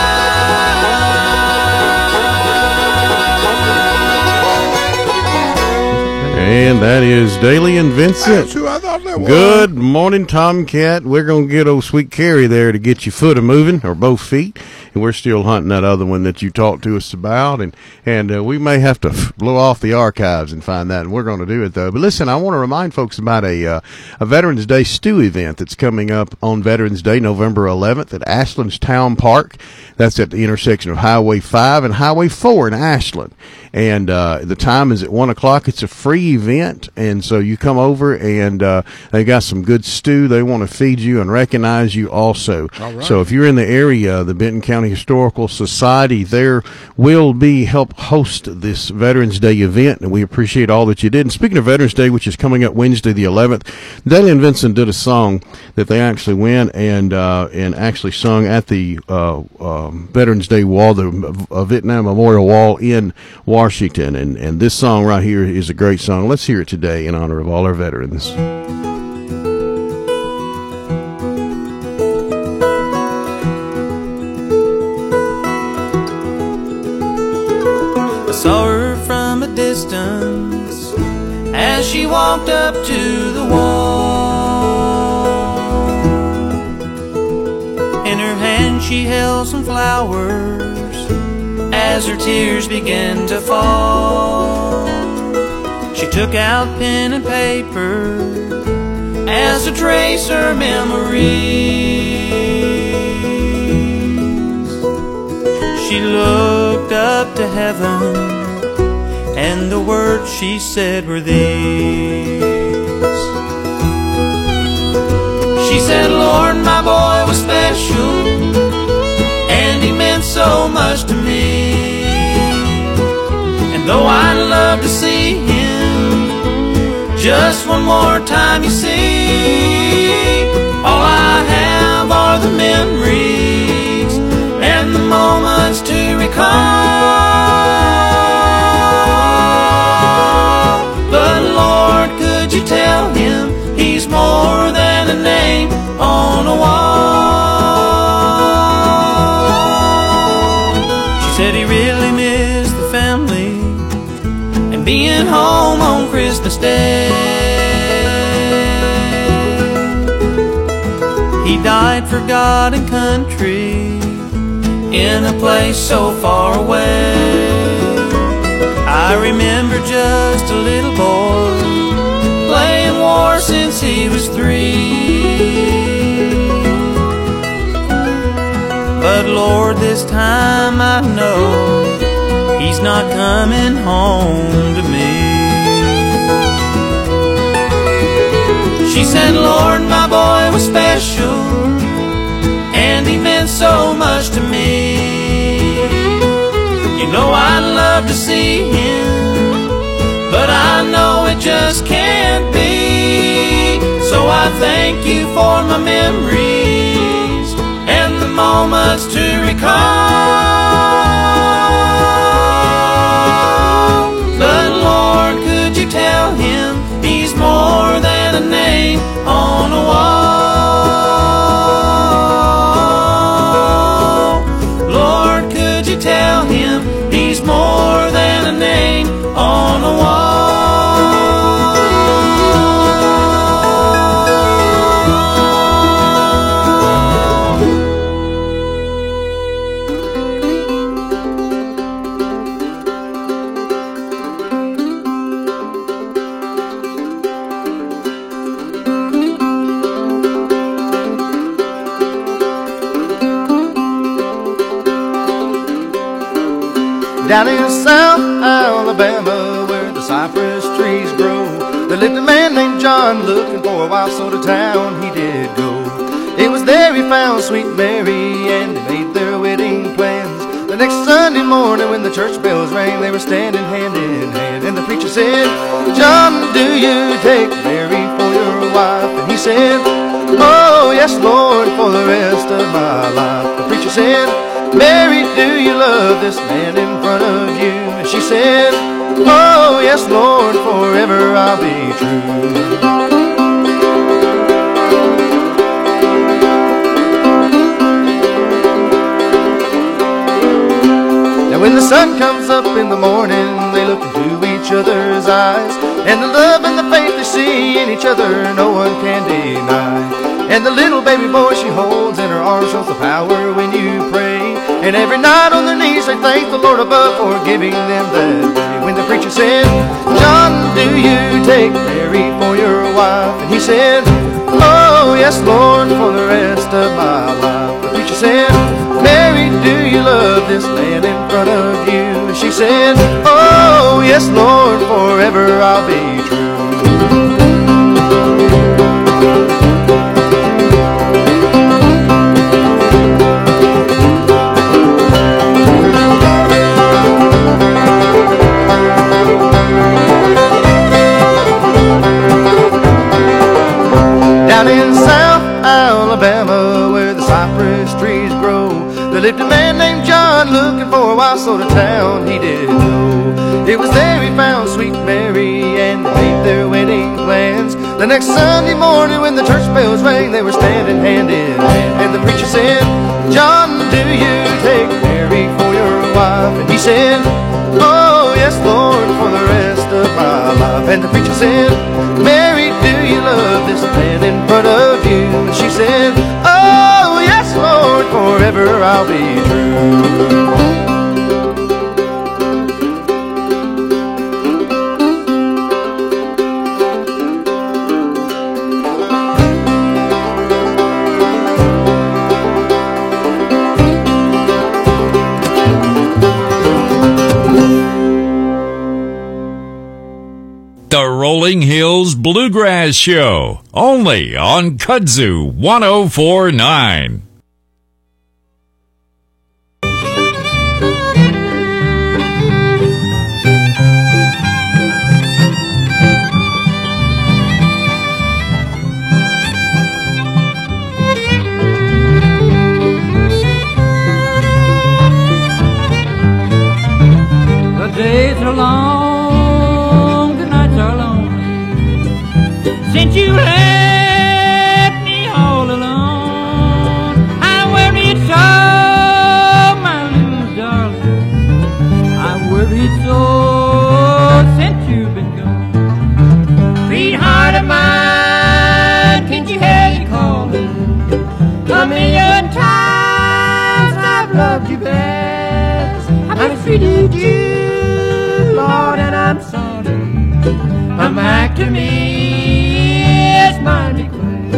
And that is Daly and Vincent. That's who I thought that was. Good morning, Tomcat. We're going to get old sweet Carrie there to get your foot a-moving, or both feet. And we're still hunting that other one that you talked to us about. And we may have to blow off the archives and find that. And we're going to do it, though. But listen, I want to remind folks about a Veterans Day stew event that's coming up on Veterans Day, November 11th at Ashland's Town Park. That's at the intersection of Highway 5 and Highway 4 in Ashland. And the time is at 1 o'clock. It's a free event. And so you come over, and they got some good stew. They want to feed you and recognize you also. All right. So if you're in the area, the Benton County Historical Society there will be help host this Veterans Day event, and we appreciate all that you did. And speaking of Veterans Day, which is coming up Wednesday the 11th, Daly and Vincent did a song that they actually went and actually sung at the Veterans Day wall, the Vietnam Memorial Wall in Washington, and this song right here is a great song. Let's hear it today in honor of all our veterans. Saw her from a distance as she walked up to the wall. In her hand she held some flowers as her tears began to fall. She took out pen and paper as to trace her memories. She looked up to heaven, and the words she said were these. She said, Lord, my boy was special, and he meant so much to me. And though I'd love to see him just one more time, you see, all I have are the memories and the moments to recall. But Lord, could you tell him he's more than a name on a wall? She said he really missed the family and being home on Christmas Day. He died for God and country in a place so far away. I remember just a little boy playing war since he was 3. But Lord, this time I know he's not coming home to me. She said, Lord, my boy was special, and he meant so much to me. You know I'd love to see him, but I know it just can't be. So I thank you for my memories and the moments to recall. But Lord, could you tell him he's more than a name on a wall? Lord, could you tell him he's more than a name on a wall? Down in South Alabama, where the cypress trees grow, there lived a man named John, looking for a wife, so to town he did go. It was there he found sweet Mary, and they made their wedding plans. The next Sunday morning when the church bells rang, they were standing hand in hand, and the preacher said, John, do you take Mary for your wife? And he said, oh yes, Lord, for the rest of my life. The preacher said, Mary, do you love this man in front of you? And she said, oh yes, Lord, forever I'll be true. Now when the sun comes up in the morning, they look into each other's eyes, and the love and the faith they see in each other no one can deny. And the little baby boy she holds in her arms shows the power when you pray. And every night on their knees they thank the Lord above for giving them that day. When the preacher said, John, do you take Mary for your wife? And he said, oh yes, Lord, for the rest of my life. The preacher said, Mary, do you love this man in front of you? And she said, oh yes, Lord, forever I'll be true. Down in South Alabama, where the cypress trees grow, there lived a man named John, looking for a wife, so to town he did go. It was there he found sweet Mary, and they made their wedding plans. The next Sunday morning when the church bells rang, they were standing hand in hand, and the preacher said, John, do you take Mary for your wife? And he said, oh yes, Lord, for the rest of my life. And the preacher said, Mary, do you love this man in front of you? And she said, oh yes, Lord, forever I'll be true. Rolling Hills Bluegrass Show, only on Kudzu 104.9. The days are long, the nights are lonely, since you left me all alone. I worried so, my little darling, I worried so since you've been gone. Sweetheart of mine, can't you hear you calling? A million times I've loved you best. I've treated you, Lord, and I'm sorry. Come back to me, it's my request.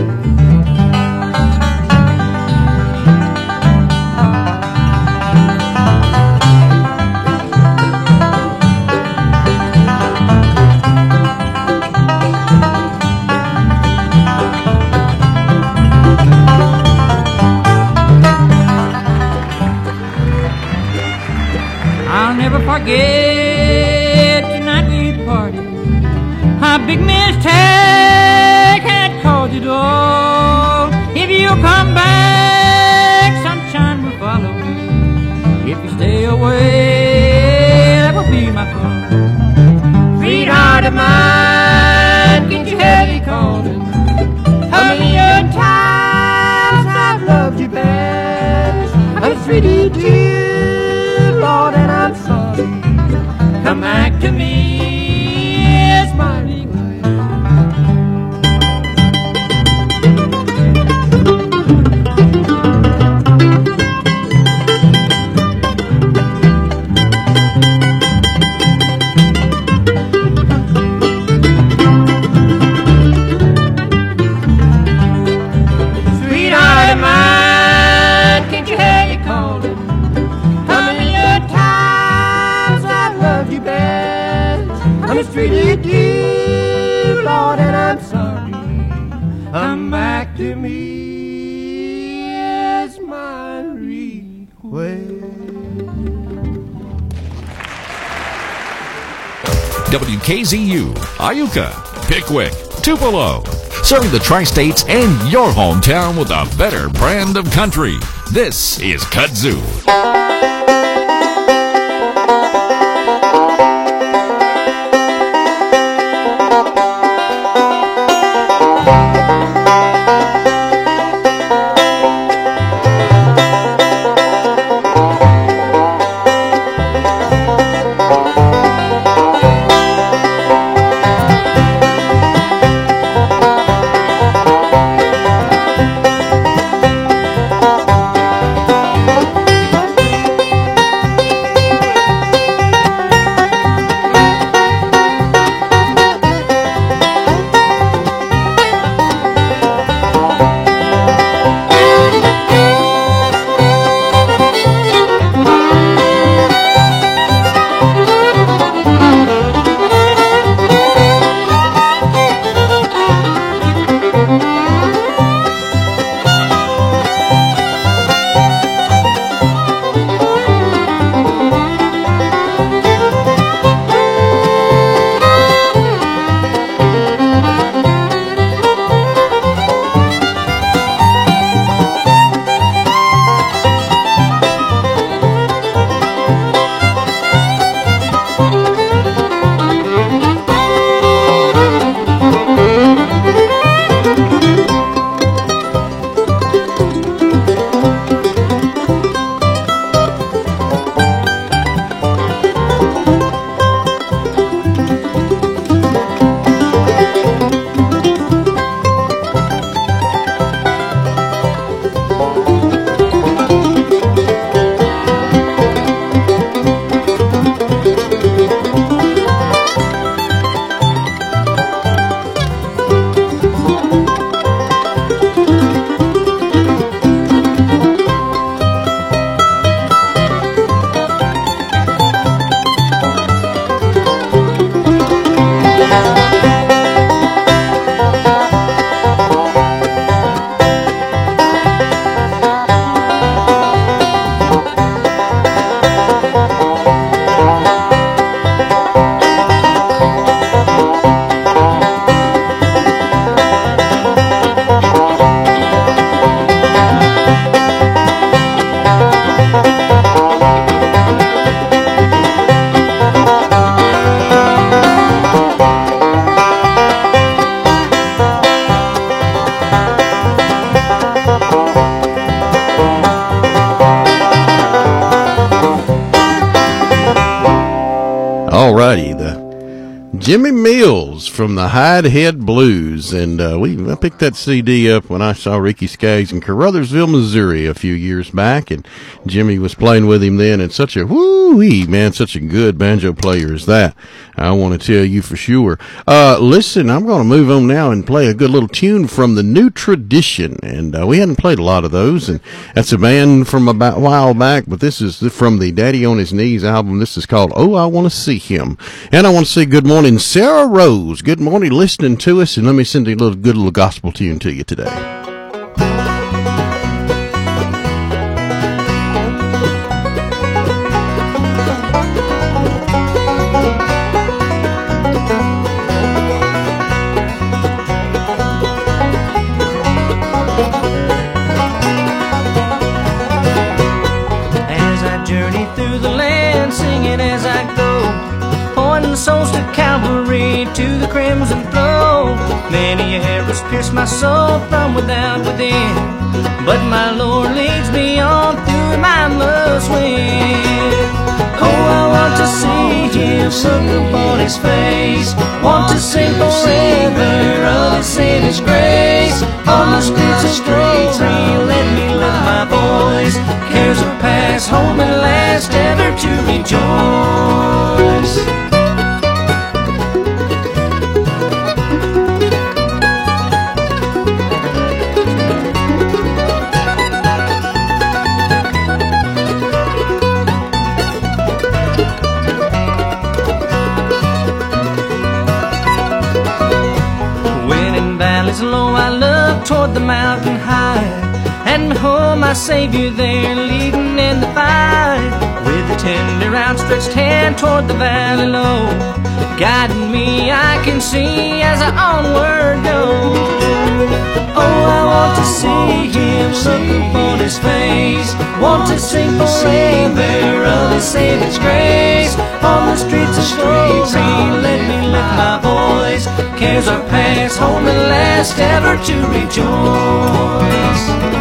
I'll never forget the night we parted. A big mistake had caused it all. If you come back, sunshine will follow. If you stay away, that will be my fault. Sweetheart of mine, can't you hear me calling? A million times I've loved you best. I've treated you, Lord, and I'm sorry. Come back to me, it's my request. Sweetheart of mine, can't you hear me calling? A million times I've loved you best. I mistreated you, Lord, and I'm sorry. Come back to me, it's my request. WKZU, Iuka, Pickwick, Tupelo. Serving the tri-states and your hometown with a better brand of country. This is Kudzu. Alrighty, the Jimmy Mills from the Hidehead Blues, and I picked that CD up when I saw Ricky Skaggs in Caruthersville, Missouri a few years back, and Jimmy was playing with him then, and such a woo-wee, man, such a good banjo player as that, I want to tell you for sure. Listen, I'm going to move on now and play a good little tune from the New Tradition, and we hadn't played a lot of those, and that's a band from about a while back, but this is from the Daddy on His Knees album. This is called Oh, I Want to See Him, and I want to say good morning, Sarah Rose. Good morning, listening to us, and let me send a little good little gospel tune to you today. Souls to Calvary, to the crimson flow. Many arrows pierce my soul from without within, but my Lord leads me on through him I must win. Oh, I want to see him, look upon his face, want to sing forever of his saving grace. On the streets of glory, let me lift my voice. Cares are past, home at last, ever to rejoice. Low, I look toward the mountain high, and behold my Savior there leading in the fight, with a tender outstretched hand toward the valley low, guiding me I can see as I onward go. Oh, I want to see him, look upon his face, want to sing forever of his Savior's grace. On the streets of glory, let me lift my voice. Cares are past, home at last, ever to rejoice.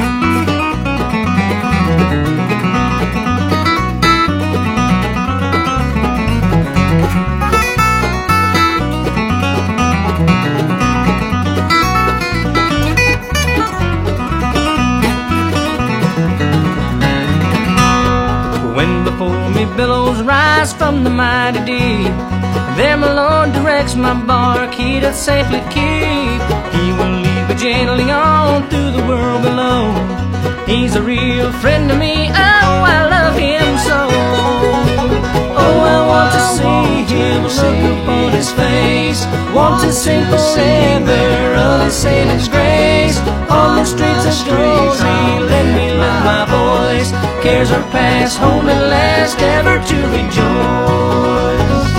When before me billows rise from the mighty deep, there my Lord directs my bark, he doth safely keep. He will lead me gently on through the world below. He's a real friend to me, oh, I love him so. Oh, I want to see him, look upon his face, want to sing forever of his saving grace. On the streets of glory, let me lift my voice. Cares are past, home at last, ever to rejoice.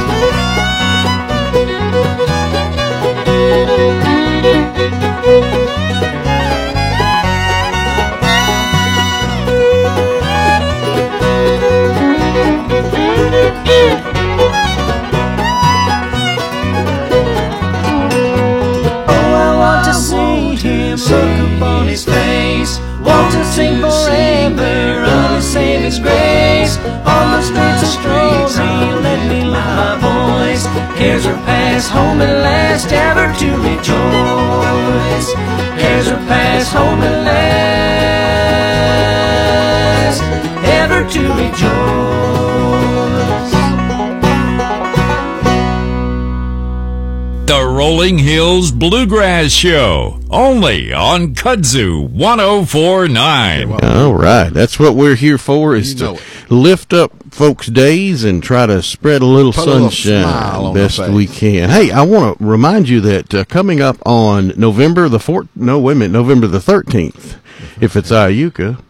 Oh, I want to see him, look upon his face, want to sing forever of his Savior's grace. On the streets of glory, let me lift my voice. Cares are past, home at last, ever to rejoice. Cares are past, home at last, ever to rejoice. The Rolling Hills Bluegrass Show, only on Kudzu 104.9. All right, that's what we're here for, is to lift up folks' days and try to spread a little sunshine best we can. Hey, I want to remind you that coming up on November the 13th, if it's Iuka,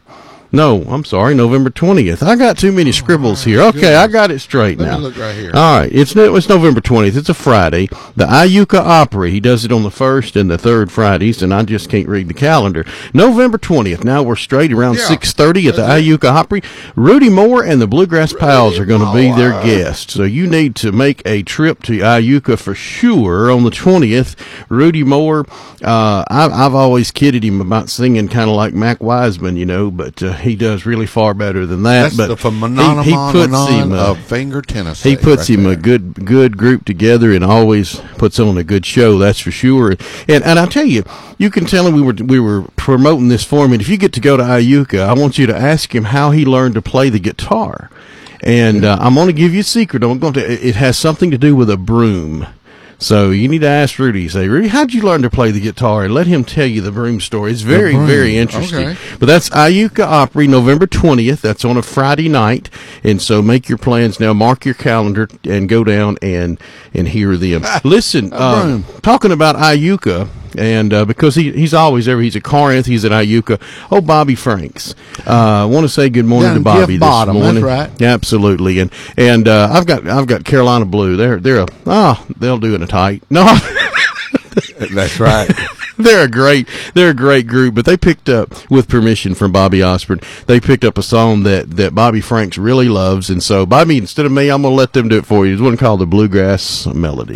No, I'm sorry, November 20th. I got too many scribbles here. Okay, I got it straight now. Let me look right here. All right, it's November 20th. It's a Friday. The Iuka Opry, he does it on the first and the third Fridays, and I just can't read the calendar. November 20th. Now we're straight around 6:30 at the Iuka Opry. Rudy Moore and the Bluegrass Pals are going to be their guests, so you need to make a trip to Iuka for sure on the 20th. Rudy Moore, I've always kidded him about singing kind of like Mac Wiseman, but he does really far better than that. That's but the phenomenon he puts him of Finger, Tennessee. He puts him a good group together and always puts on a good show. That's for sure. And I tell you, you can tell him we were promoting this for him. And if you get to go to Iuka, I want you to ask him how he learned to play the guitar. And I'm going to give you a secret. It has something to do with a broom. So you need to ask Rudy. Say, Rudy, how'd you learn to play the guitar? And let him tell you the broom story. It's very, very interesting. Okay. But that's Iuka Opry, November 20th. That's on a Friday night. And so make your plans now. Mark your calendar and go down and hear them. Listen, talking about Iuka, and because he's always there. He's at Corinth. He's at Iuka. Oh, Bobby Franks. I want to say good morning to Bobby this morning. That's right. Absolutely. And I've got Carolina Blue. They'll do it in a tight. No, that's right. They're a great group, but they picked up, with permission from Bobby Osborne, they picked up a song that Bobby Franks really loves. And so, Bobby, instead of me, I'm going to let them do it for you. It's one called the Bluegrass Melody.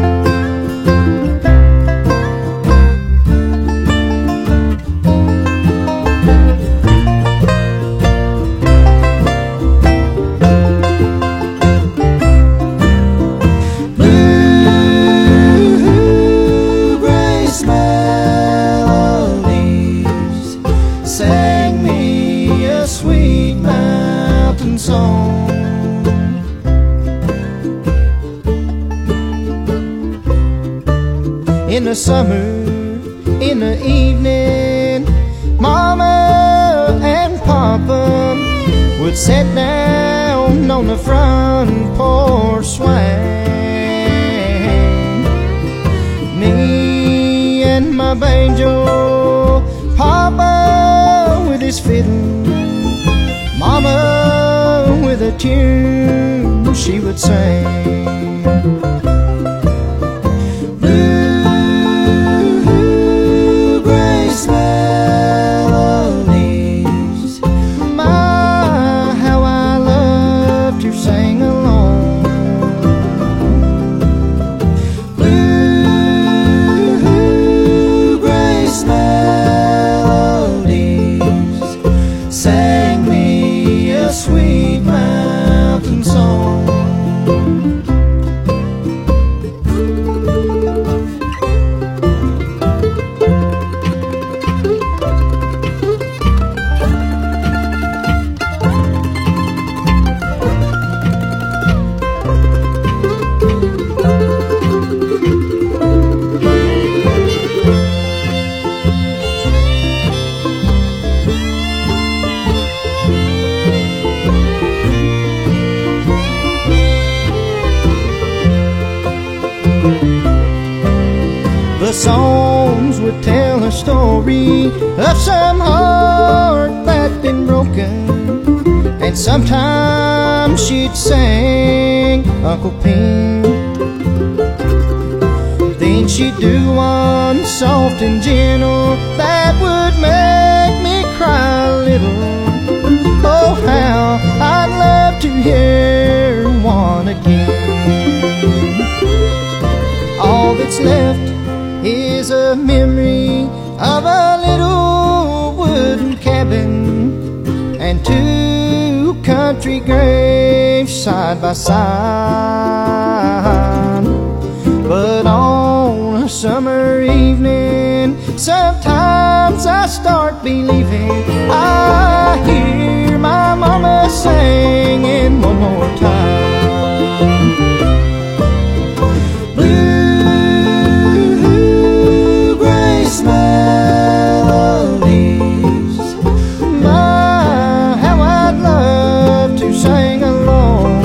In the summer, in the evening, Mama and Papa would sit down on the front porch swing. Me and my banjo, Papa with his fiddle, Mama with a tune she would sing. Melodies, my, how I love to sing along. Bluegrass melodies sang me a sweet mountain song. The songs would tell a story of some heart that'd been broken, and sometimes she'd sing Uncle Pink. Then she'd do one soft and gentle that would make me cry a little. Oh, how I'd love to hear one again. All that's left is a memory of a little wooden cabin and two country graves side by side. But on a summer evening, sometimes I start believing I hear my mama singing one more time. Melodies, my, how I'd love to sing along.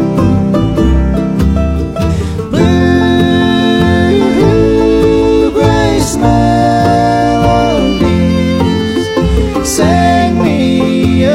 Bluegrass melodies sang me a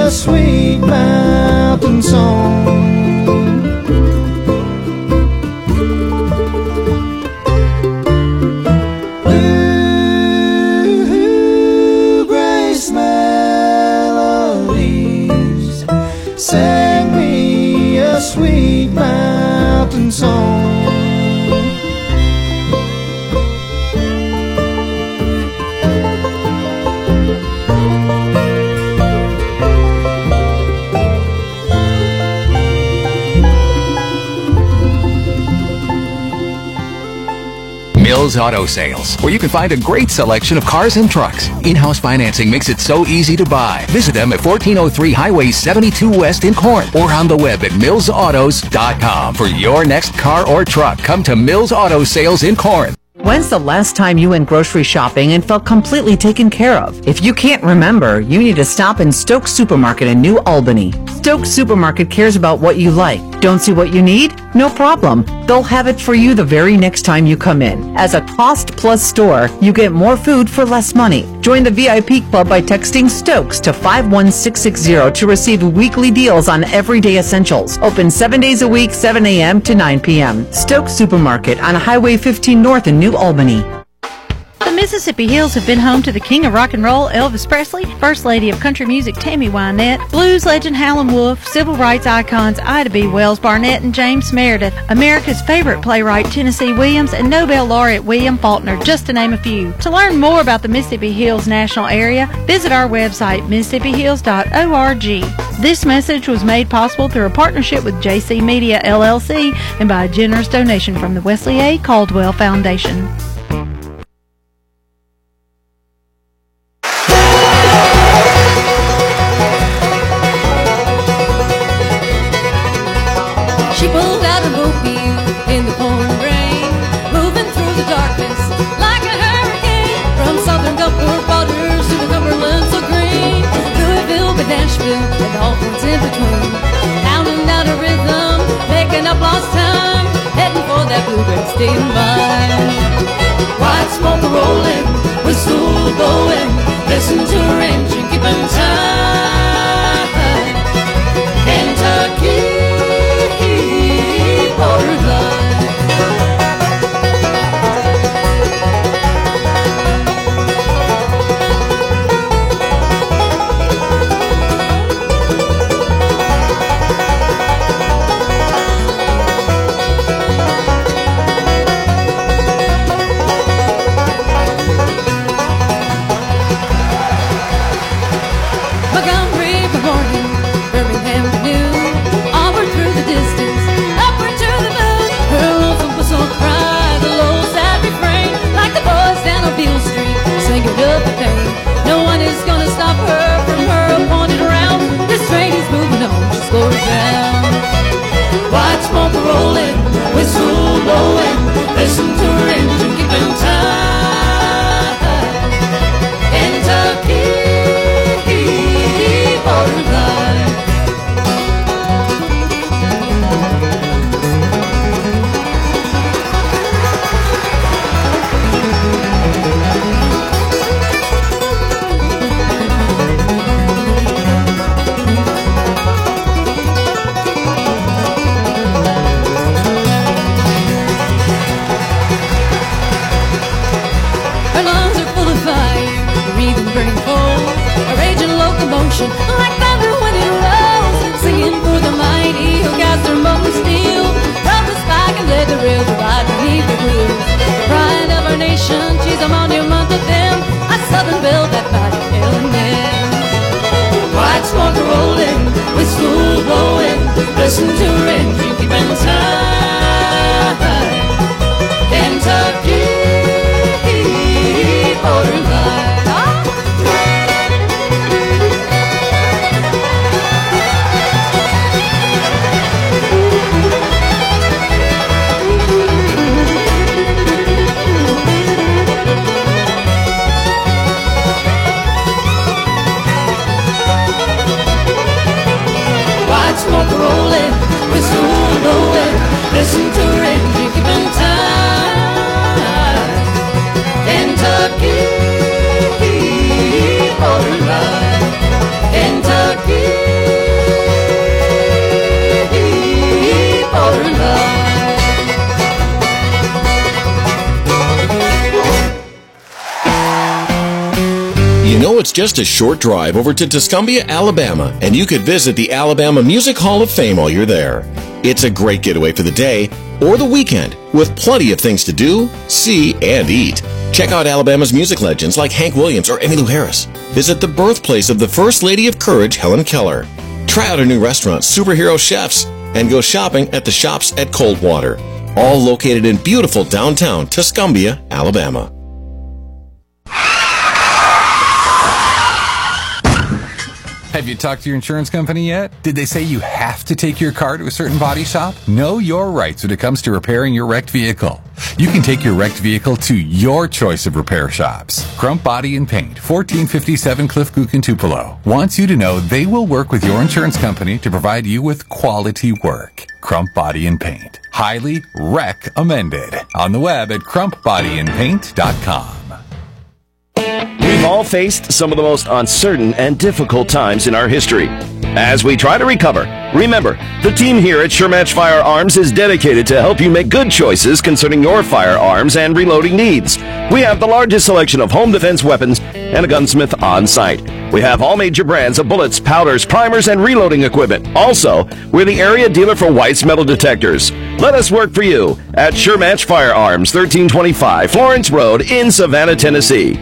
sang me a sweet mountain song. Mills Auto Sales, where you can find a great selection of cars and trucks. In-house financing makes it so easy to buy. Visit them at 1403 Highway 72 West in Corinth or on the web at millsautos.com. For your next car or truck, come to Mills Auto Sales in Corinth. When's the last time you went grocery shopping and felt completely taken care of? If you can't remember, you need to stop in Stokes Supermarket in New Albany. Stokes Supermarket cares about what you like. Don't see what you need? No problem. They'll have it for you the very next time you come in. As a cost-plus store, you get more food for less money. Join the VIP Club by texting Stokes to 51660 to receive weekly deals on everyday essentials. Open 7 days a week, 7 a.m. to 9 p.m. Stokes Supermarket on Highway 15 North in New Albany. The Mississippi Hills have been home to the king of rock and roll, Elvis Presley, First Lady of Country Music, Tammy Wynette, blues legend Howlin' Wolf, civil rights icons Ida B. Wells Barnett and James Meredith, America's favorite playwright Tennessee Williams, and Nobel laureate William Faulkner, just to name a few. To learn more about the Mississippi Hills National Area, visit our website, MississippiHills.org. This message was made possible through a partnership with JC Media, LLC, and by a generous donation from the Wesley A. Caldwell Foundation. She pulled out a mobile in the pouring rain, moving through the darkness like a hurricane. From southern Gulfport waters to the Cumberland so green, Louisville to Nashville and all points in between. Pounding out a rhythm, making up lost time, heading for that bluegrass state and vine. White smoke rolling, whistle blowing, listen to her engine keeping time. Kentucky borderline. Montgomery for morning, Birmingham for noon, onward through the distance, upward to the moon. Her lonesome whistle cry, the low sad refrain, like the boys down on Beale Street, singing up the pain. No one is gonna stop her from her appointed round. This train is moving on, she's going down. White smoke rolling, whistle blowing, listen to her engine keeping time. Kentucky borderline. Her lungs are full of fire, breathing burning coal, a raging locomotion like thunder when it rolls, singing for the mighty who cast their molten steel, rub the spike and led the rails right beneath the wheels. The pride of our nation, she's a monument to them, a southern belle that mighty L&M. White smoke rolling, whistle blowing, listen to her engine keeping time. Kentucky borderline. White smoke rolling, whistle blowing, listen to her engine keeping time. Kentucky borderline. Kentucky borderline. You know it's just a short drive over to Tuscumbia, Alabama, and you could visit the Alabama Music Hall of Fame while you're there. It's a great getaway for the day or the weekend with plenty of things to do, see, and eat. Check out Alabama's music legends like Hank Williams or Emmylou Harris. Visit the birthplace of the First Lady of Courage, Helen Keller. Try out a new restaurant, Superhero Chefs, and go shopping at the Shops at Coldwater, all located in beautiful downtown Tuscumbia, Alabama. Have you talked to your insurance company yet? Did they say you have to take your car to a certain body shop? Know your rights when it comes to repairing your wrecked vehicle. You can take your wrecked vehicle to your choice of repair shops. Crump Body and Paint, 1457 Cliff Cook in Tupelo, wants you to know they will work with your insurance company to provide you with quality work. Crump Body and Paint. Highly recommended. On the web at crumpbodyandpaint.com. We've all faced some of the most uncertain and difficult times in our history. As we try to recover, remember, the team here at SureMatch Firearms is dedicated to help you make good choices concerning your firearms and reloading needs. We have the largest selection of home defense weapons and a gunsmith on site. We have all major brands of bullets, powders, primers, and reloading equipment. Also, we're the area dealer for White's metal detectors. Let us work for you at SureMatch Firearms, 1325 Florence Road in Savannah, Tennessee.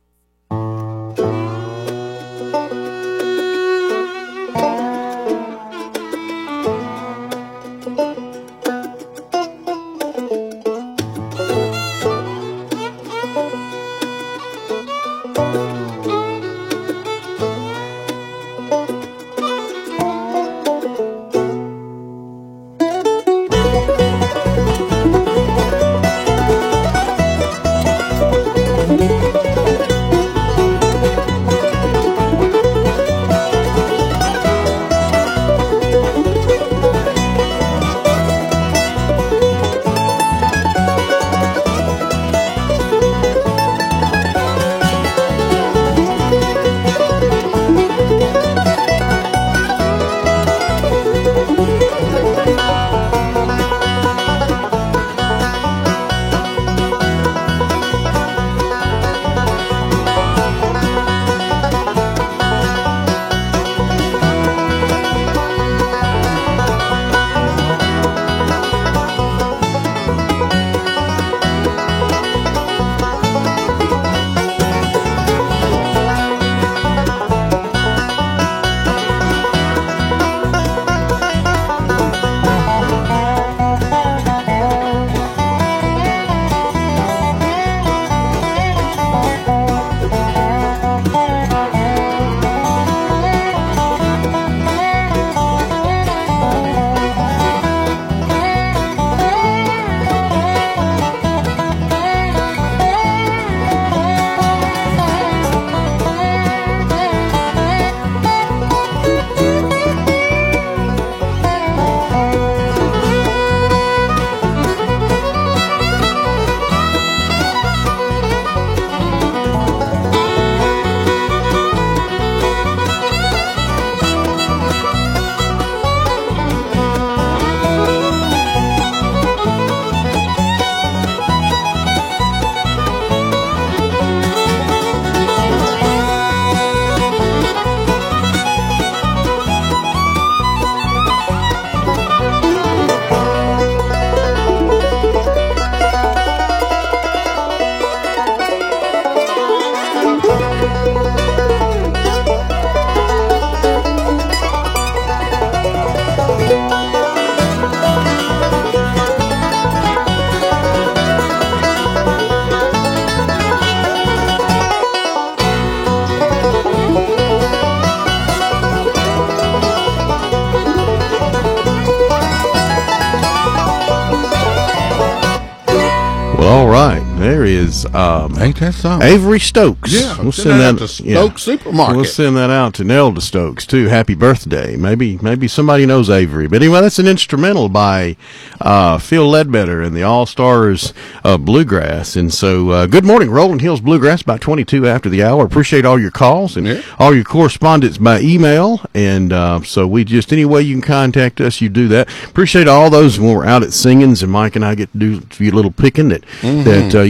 All right, there is ain't that something? Avery Stokes. Yeah, we'll send that out to Stokes Supermarket. We'll send that out to Nelda Stokes too. Happy birthday! Maybe somebody knows Avery, but anyway, that's an instrumental by Phil Ledbetter and the All Stars Bluegrass. And so, good morning, Rolling Hills Bluegrass. About 22 after the hour. Appreciate all your calls and all your correspondence by email. And so we just any way you can contact us, you do that. Appreciate all those when we're out at singings and Mike and I get to do a few little picking that you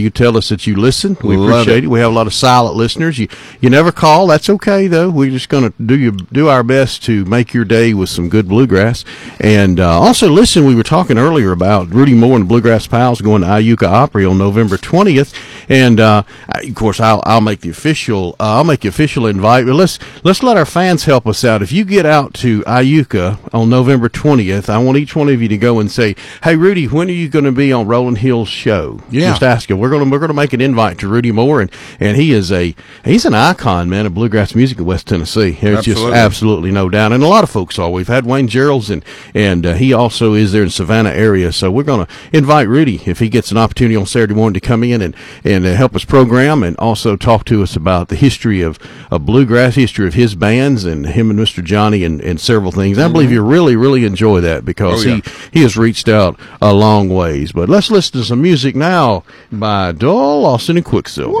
you tell us that you listen. We Love appreciate it. it. We have a lot of silent listeners. You never call. That's okay, though. We're just going to do our best to make your day with some good bluegrass. And also, listen, we were talking earlier about Rudy Moore and the Bluegrass Pals going to Iuka Opry on November 20th. And, of course, I'll make the official invite. But let's let our fans help us out. If you get out to Iuka on November 20th, I want each one of you to go and say, "Hey, Rudy, when are you going to be on Rolling Hills show?" Yeah. Just ask him. We're going to make an invite to Rudy Moore, and he's an icon, man, of bluegrass music in West Tennessee. There's just absolutely no doubt, and a lot of folks are. We've had Wayne Gerald's, and he also is there in Savannah area. So we're going to invite Rudy if he gets an opportunity on Saturday morning to come in and help us program, and also talk to us about the history of bluegrass, history of his bands, and him and Mr. Johnny, and several things. I believe you really, really enjoy that because he has reached out a long ways. But let's listen to some music now by Doyle Lawson and Quicksilver.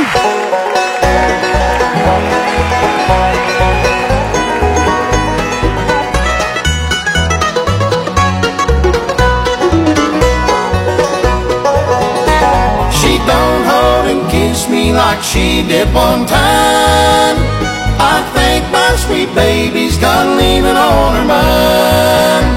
She don't hold and kiss me like she did one time. I think my sweet baby's gone leaving on her mind.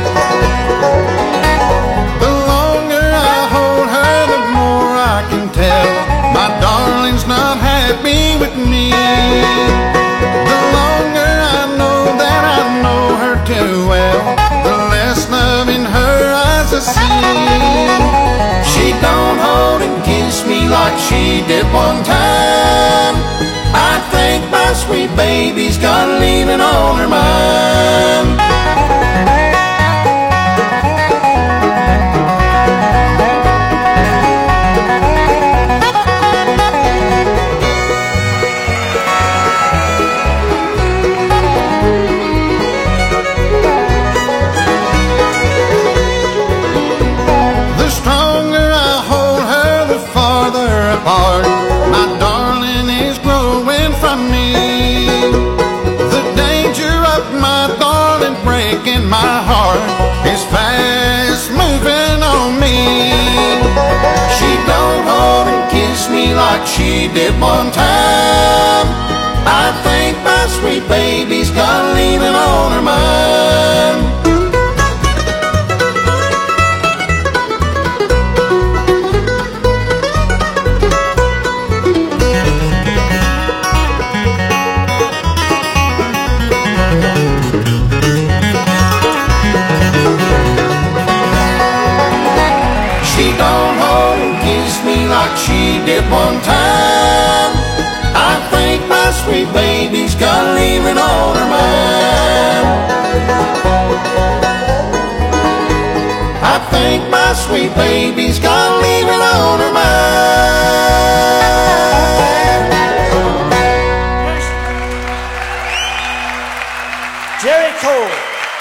The longer I hold her, the more I can tell my darling's not happy with me. The longer I know that I know her too well, the less love in her eyes I see. She don't hold and kiss me like she did one time. I think my sweet baby's gone leaving on her mind. The stronger I hold her, the farther apart my darling is growing from me. The danger of my darling breaking my heart is fast moving on me. She don't hold and kiss me like she did one time. I think my sweet baby's gone leaving on her mind. She don't hold and kiss me like she did one time. I think my sweet baby's gone leaving on her mind. I think my sweet baby's gone leaving on her mind. Jerry Cole.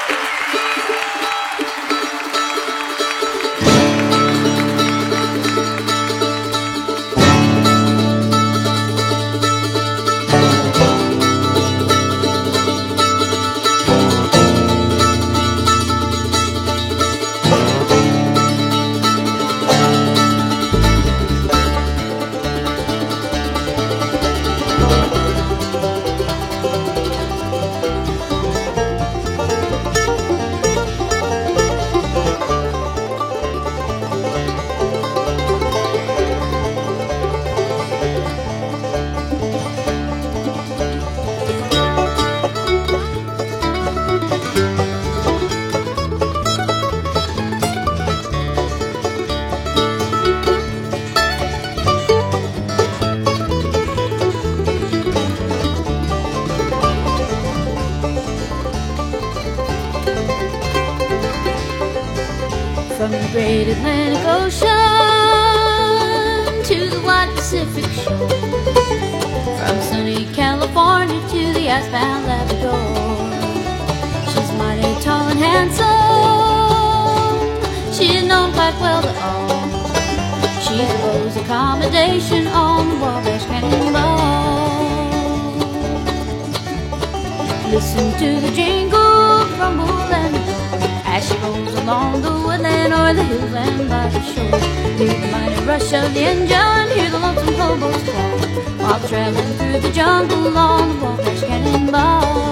From the great Atlantic Ocean to the wide Pacific shore, from sunny California to the icebound Labrador. She's mighty tall and handsome, she's known quite well to all. She's a rose accommodation on the Wabash Cannonball. Listen to the jingle from Bull and as she rolls along the woodland or the hills and by the shore. Hear the mighty rush of the engine, hear the lonesome hobo's call, while traveling through the jungle on the Wabash Cannonball.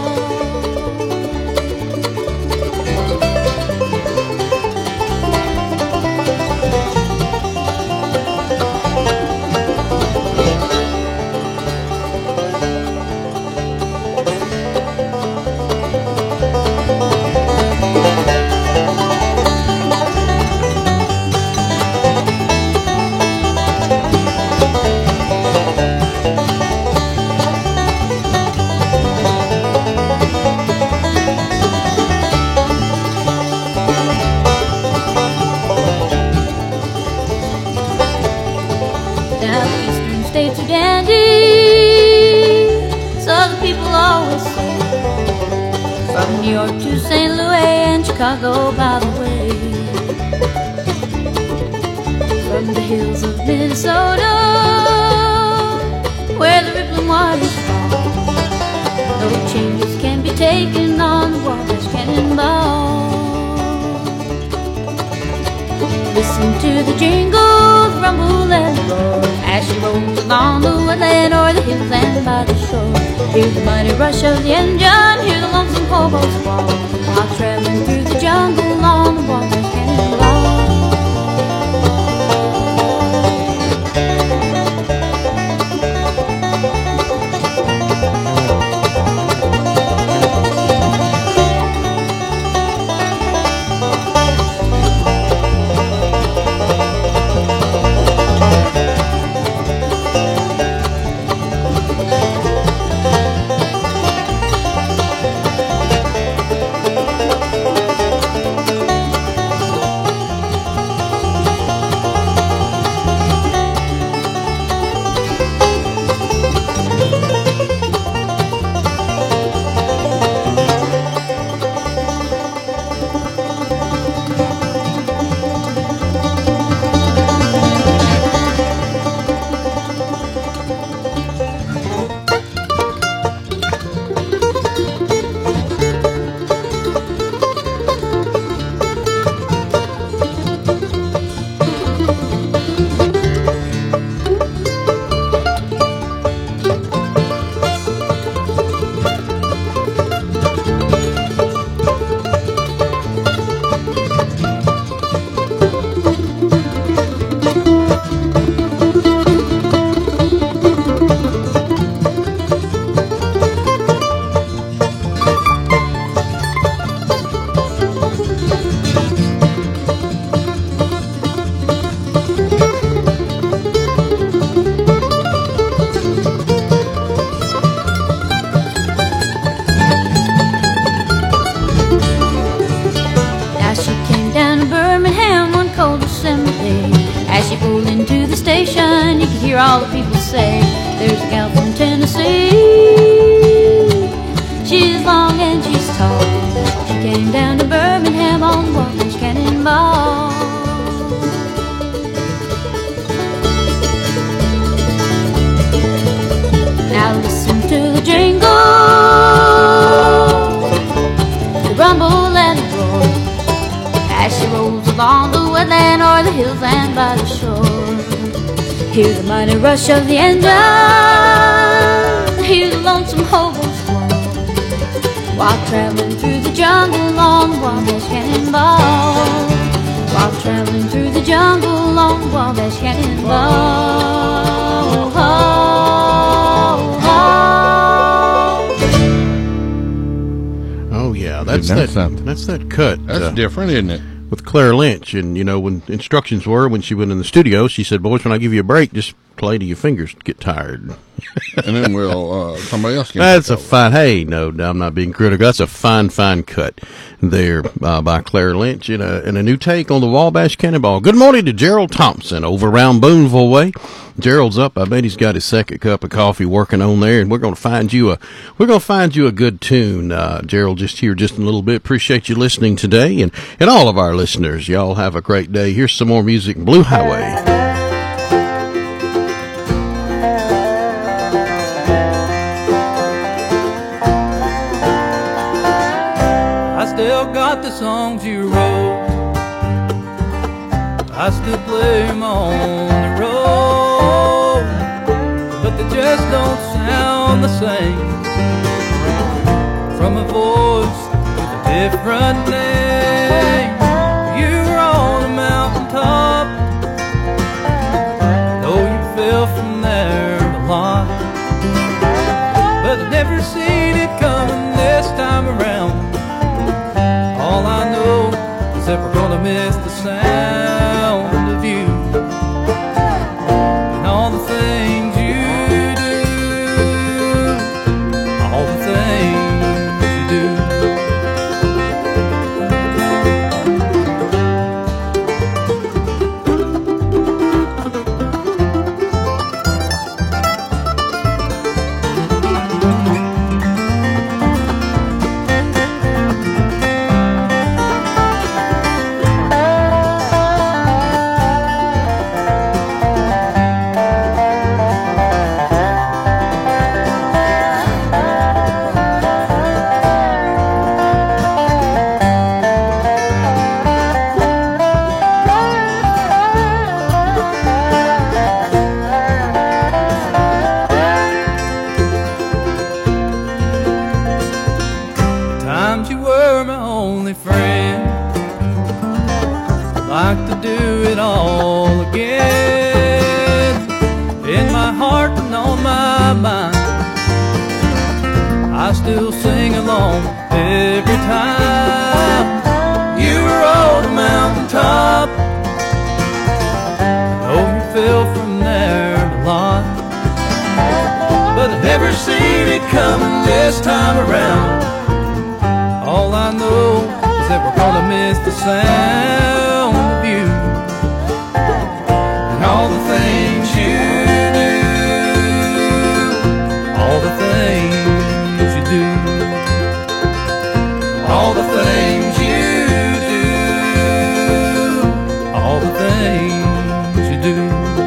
New York to St. Louis and Chicago, by the way. From the hills of Minnesota, where the rippling waters fall, no changes can be taken on the Wabash Cannonball. Listen to the jingles, rumble and roar, as she rolls along the woodland or the hills and by the shore. Hear the mighty rush of the engine, hear the lonesome hobo's squall, while traveling through the jungle on the Wabash Cannonball. All the people say there's a gal from Tennessee. She's long and she's tall. She came down to Birmingham on the Wabash Cannonball. Now listen to the jingle, the rumble and the roar, as she rolls along the woodland or the hills and by the shore. Hear the mighty rush of the engine, hear the lonesome hobo's squall, while traveling through the jungle on the Wabash Cannonball. While traveling through the jungle on the Wabash Cannonball. Oh yeah, that's that cut. That's different, isn't it? With Claire Lynch, and you know, when instructions were when she went in the studio, she said, "Boys, when I give you a break, just play till your fingers get tired." And then we'll somebody else can. That's a fine. Hey, no, I'm not being critical. That's a fine cut there by Claire Lynch in a new take on the Wabash Cannonball. Good morning to Gerald Thompson over around Booneville way. Gerald's up. I bet he's got his second cup of coffee working on there, and we're going to find you a good tune. Gerald, just here just in a little bit. Appreciate you listening today, and all of our listeners. Y'all have a great day. Here's some more music, Blue Highway. Still got the songs you wrote. I still play 'em on the road, but they just don't sound the same. From a voice with a different name. You were on a mountaintop, though you fell from there a lot. But I never seen it coming this time around. All I know is that we're gonna miss the sound of you and all the things you do, all the things you do. Times you were my only friend, like to do it all again. In my heart and on my mind, I still sing along every time. You were on the mountaintop, though you fell from there a lot. But I've never seen it coming this time around. All I know is that we're gonna miss the sound of you and all the things you do, all the things you do, all the things you do, all the things you do.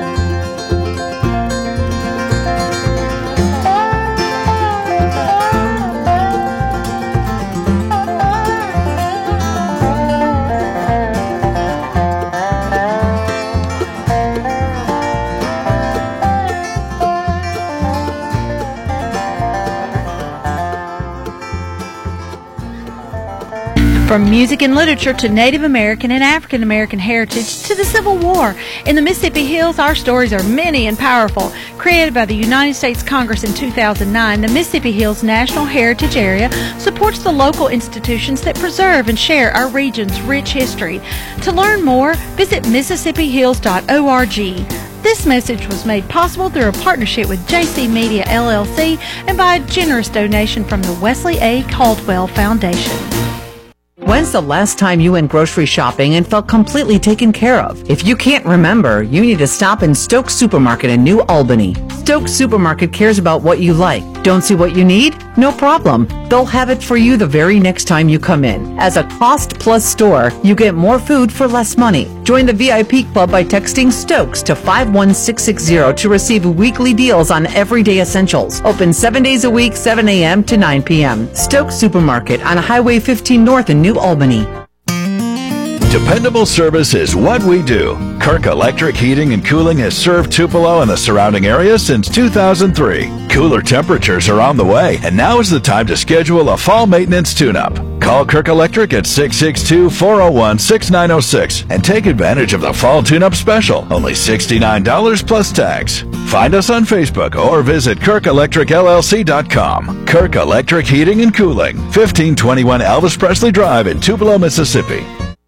From music and literature to Native American and African American heritage to the Civil War. In the Mississippi Hills, our stories are many and powerful. Created by the United States Congress in 2009, the Mississippi Hills National Heritage Area supports the local institutions that preserve and share our region's rich history. To learn more, visit MississippiHills.org. This message was made possible through a partnership with JC Media LLC and by a generous donation from the Wesley A. Caldwell Foundation. When's the last time you went grocery shopping and felt completely taken care of? If you can't remember, you need to stop in Stokes Supermarket in New Albany. Stokes Supermarket cares about what you like. Don't see what you need? No problem. They'll have it for you the very next time you come in. As a cost-plus store, you get more food for less money. Join the VIP club by texting Stokes to 51660 to receive weekly deals on everyday essentials. Open 7 days a week, 7 a.m. to 9 p.m. Stokes Supermarket on Highway 15 North in New Albany. Dependable service is what we do. Kirk Electric Heating and Cooling has served Tupelo and the surrounding area since 2003. Cooler temperatures are on the way, and now is the time to schedule a fall maintenance tune-up. Call Kirk Electric at 662-401-6906 and take advantage of the fall tune-up special, only $69 plus tax. Find us on Facebook or visit KirkElectricLLC.com. Kirk Electric Heating and Cooling, 1521 Elvis Presley Drive in Tupelo, Mississippi.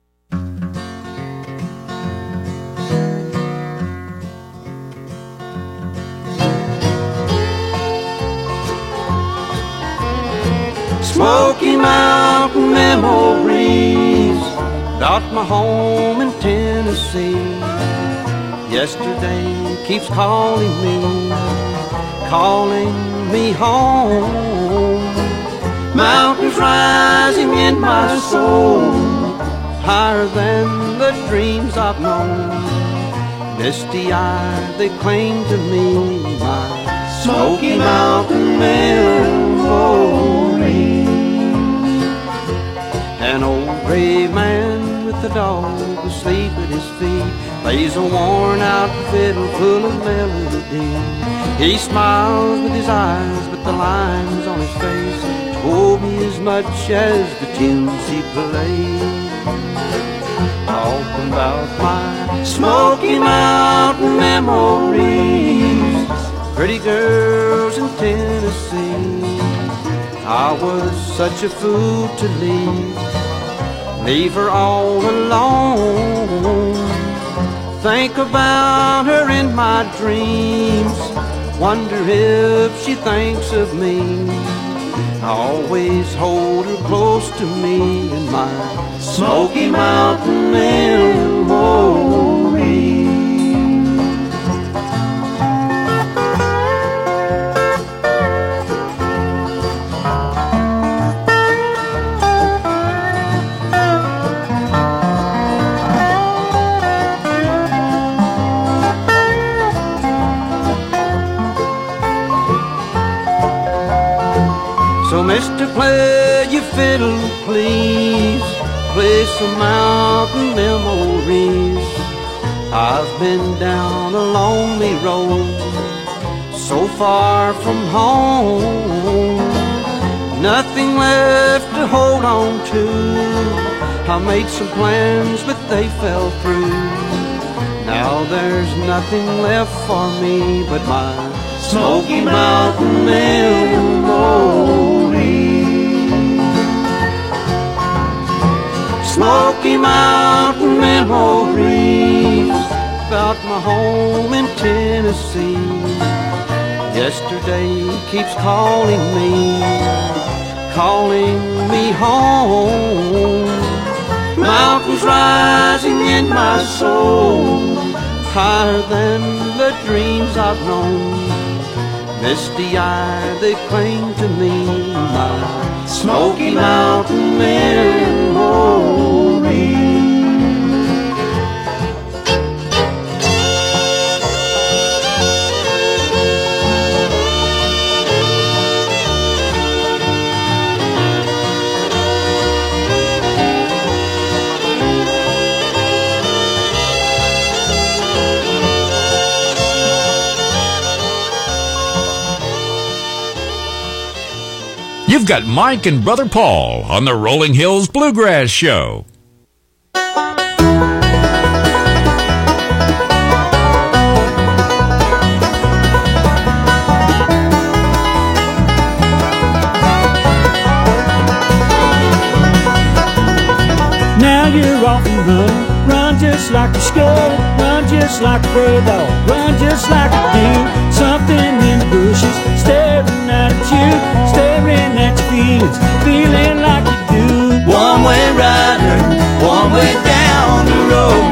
Smoky Mountain memories got my home in Tennessee. Yesterday keeps calling me home. Mountains rising in my soul, higher than the dreams I've known. Misty-eyed they cling to me, my Smoky Mountain memories. An old gray man with a dog asleep at his feet plays a worn-out fiddle full of melody. He smiles with his eyes, but the lines on his face told me as much as the tunes he played. Talking about my Smoky Mountain memories, pretty girls in Tennessee. I was such a fool to leave her all alone. Think about her in my dreams, wonder if she thinks of me. I always hold her close to me in my Smoky Mountain memories. So Mr. Play your fiddle, please, play some mountain memories. I've been down a lonely road, so far from home, nothing left to hold on to. I made some plans, but they fell through. Now there's nothing left for me but my Smoky Mountain memories. Smoky Mountain memories about my home in Tennessee. Yesterday keeps calling me home. Mountains rising in my soul, higher than the dreams I've known. Misty-eyed, they cling to me, my Smoky Mountain memories. You've got Mike and Brother Paul on the Rolling Hills Bluegrass Show. Now you're off and run just like a skull, run just like a prairie dog, run just like a deer. Something in the bushes, staring at you, staring at your feelings, feeling like you do. One-way rider, one way down the road.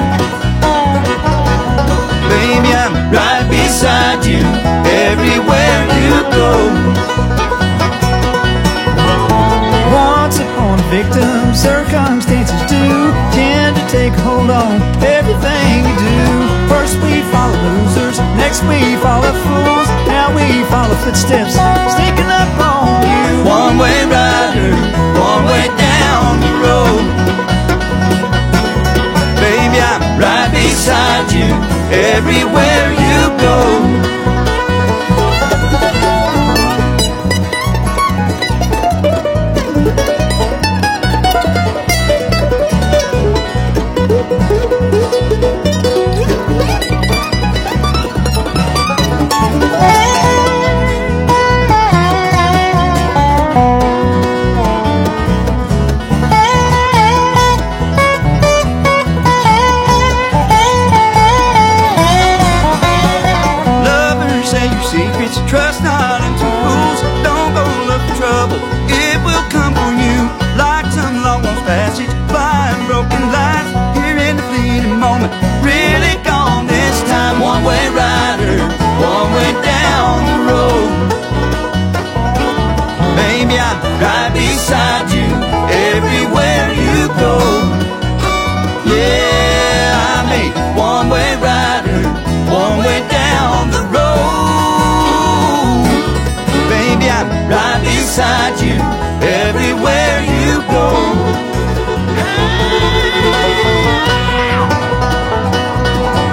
Baby, I'm right beside you, everywhere you go. Once upon a victim, circumstances do tend to take a hold on everything you do. First we follow losers, next we follow fools, now we follow footsteps sneaking up on you. One-way rider, one way down the road. Baby, I'm right beside you, everywhere you go. Trust not into fools, don't go look for trouble, it will come for you. Like some long lost passage, flying broken lines, here in the fleeting moment, really gone this time. One-way rider, one way down the road. Baby, I'm right beside you, everywhere you go. Yeah, I'm a one-way rider, one way down the road. I'm right beside you, everywhere you go.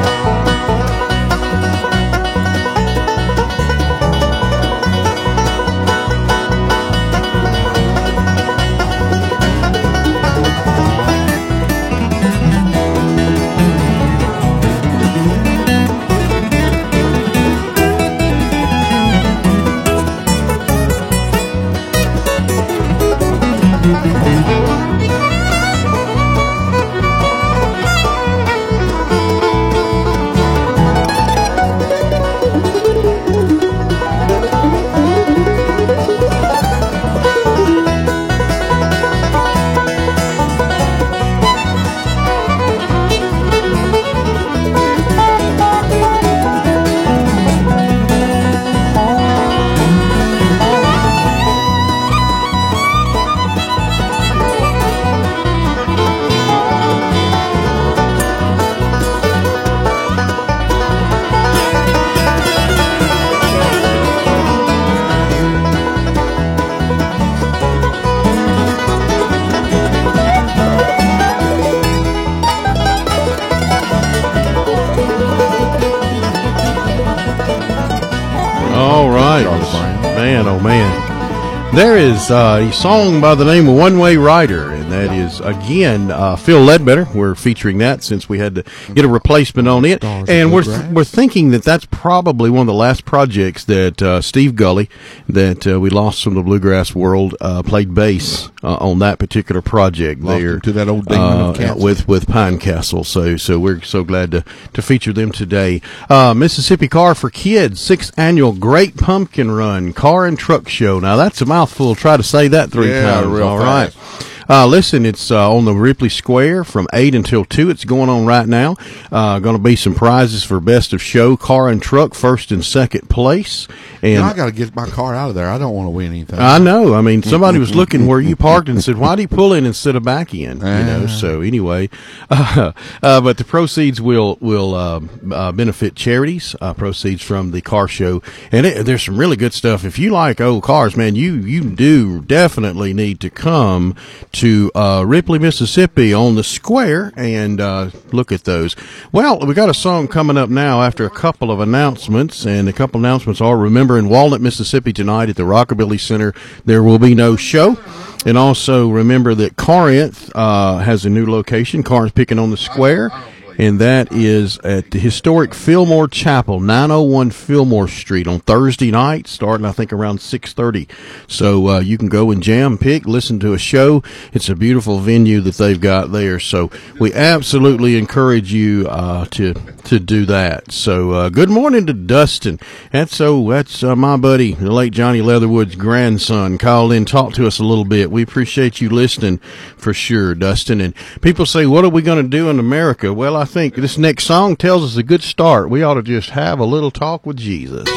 All right. Man, oh man. There is a song by the name of One Way Rider, and that is, again, Phil Ledbetter. We're featuring that since we had to get a replacement on it. And we're thinking that that's probably one of the last projects that Steve Gully, that we lost from the bluegrass world, played bass on that particular project there to that old demon of with Pine Castle. So we're so glad to feature them today. Mississippi Car for Kids, 6th Annual Great Pumpkin Run Car and Truck Show. Now, that's a mouthful. Try to say that three times. Real All fast. right. Listen, it's on the Ripley Square from 8 until 2. It's going on right now. Going to be some prizes for Best of Show, Car and Truck, first and second place. And I got to get my car out of there. I don't want to win anything. I know. I mean, somebody was looking where you parked and said, why do you pull in instead of back in? So anyway, but the proceeds will benefit charities, proceeds from the car show. And there's some really good stuff. If you like old cars, man, you do definitely need to come to Ripley, Mississippi on the square and look at those. Well, we got a song coming up now after a couple of announcements, and a couple announcements are, remember, in Walnut, Mississippi tonight at the Rockabilly Center, there will be no show. And also remember that Corinth has a new location, Corinth Picking on the Square, and that is at the historic Fillmore Chapel, 901 Fillmore Street on Thursday night, starting, I think, around 6:30. So you can go and jam, pick, listen to a show. It's a beautiful venue that they've got there. So we absolutely encourage you to do that. So good morning to Dustin. That's my buddy, the late Johnny Leatherwood's grandson, called in, talked to us a little bit. We appreciate you listening for sure, Dustin. And people say, what are we going to do in America? Well, I think this next song tells us a good start. We ought to just have a little talk with Jesus.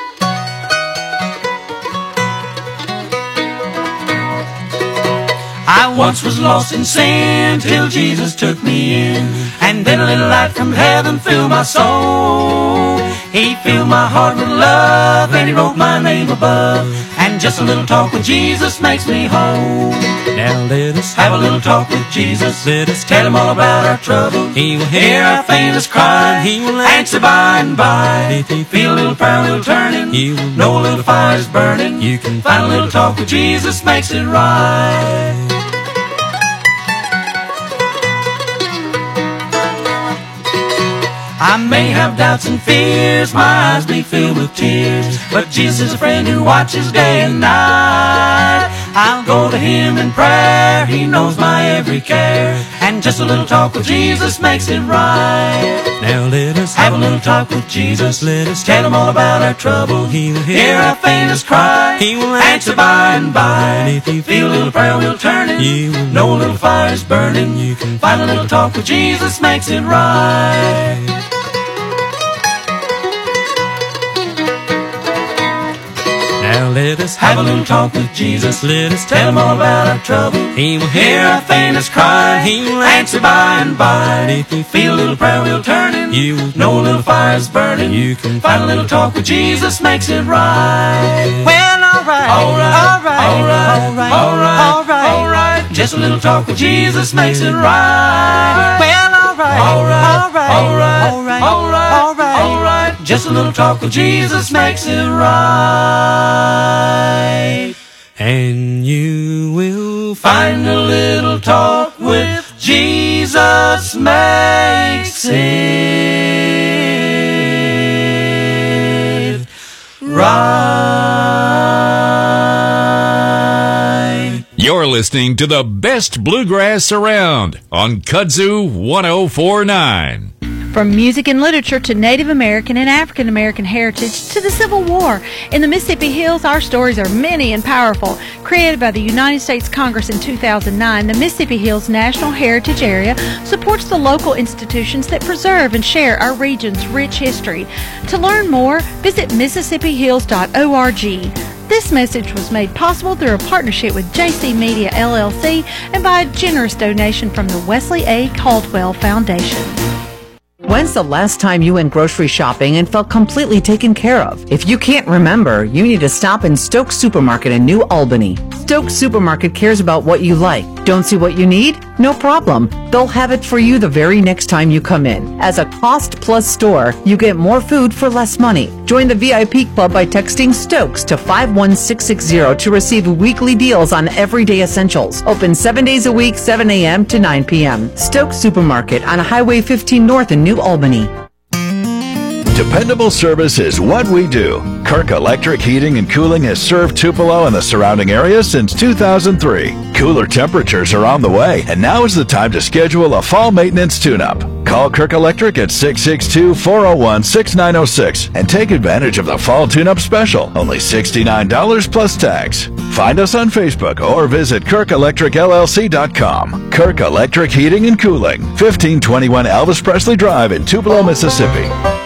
I once was lost in sin till Jesus took me in, and then a little light from heaven filled my soul. He filled my heart with love, and he wrote my name above, and just a little talk with Jesus makes me whole. Now let us have a little talk with Jesus. Let us tell him all about our trouble. He will hear our faintest cry. He will answer by and by. If you feel a little prayer, a little turning, you will know a little fire's burning. You can find a little talk with Jesus makes it right. I may have doubts and fears, my eyes be filled with tears, but Jesus is a friend who watches day and night. I'll go to him in prayer, he knows my every care, and just a little talk with Jesus makes it right. Now let us have a little talk with Jesus. Let us tell him all about our trouble. He will hear our faintest cry. He will answer by and by. And if you feel a little prayer will turn it, you will know a little fire's burning. You can find a little talk with Jesus makes it right. Now let us have a little talk with Jesus. Let us tell him all about our trouble. He will hear our faintest cry. He will answer by and by. And if you feel a little prayer will turning, you will know a little fire's burning. You can find a little talk with Jesus makes it right. Well, alright, alright. Just a little talk with Jesus makes it right. Well, alright. Just a little talk with Jesus makes it right. And you will find a little talk with Jesus makes it right. You're listening to the best bluegrass around on Kudzu 1049. From music and literature to Native American and African American heritage to the Civil War, in the Mississippi Hills, our stories are many and powerful. Created by the United States Congress in 2009, the Mississippi Hills National Heritage Area supports the local institutions that preserve and share our region's rich history. To learn more, visit MississippiHills.org. This message was made possible through a partnership with JC Media LLC and by a generous donation from the Wesley A. Caldwell Foundation. When's the last time you went grocery shopping and felt completely taken care of? If you can't remember, you need to stop in Stokes Supermarket in New Albany. Stokes Supermarket cares about what you like. Don't see what you need? No problem. They'll have it for you the very next time you come in. As a cost-plus store, you get more food for less money. Join the VIP Club by texting Stokes to 51660 to receive weekly deals on everyday essentials. Open 7 days a week, 7 a.m. to 9 p.m. Stokes Supermarket on Highway 15 North in New Albany. Dependable service is what we do. Kirk Electric Heating and Cooling has served Tupelo and the surrounding area since 2003. Cooler temperatures are on the way, and now is the time to schedule a fall maintenance tune-up. Call Kirk Electric at 662-401-6906 and take advantage of the fall tune-up special, only $69 plus tax. Find us on Facebook or visit KirkElectricLLC.com. Kirk Electric Heating and Cooling, 1521 Elvis Presley Drive in Tupelo, Mississippi.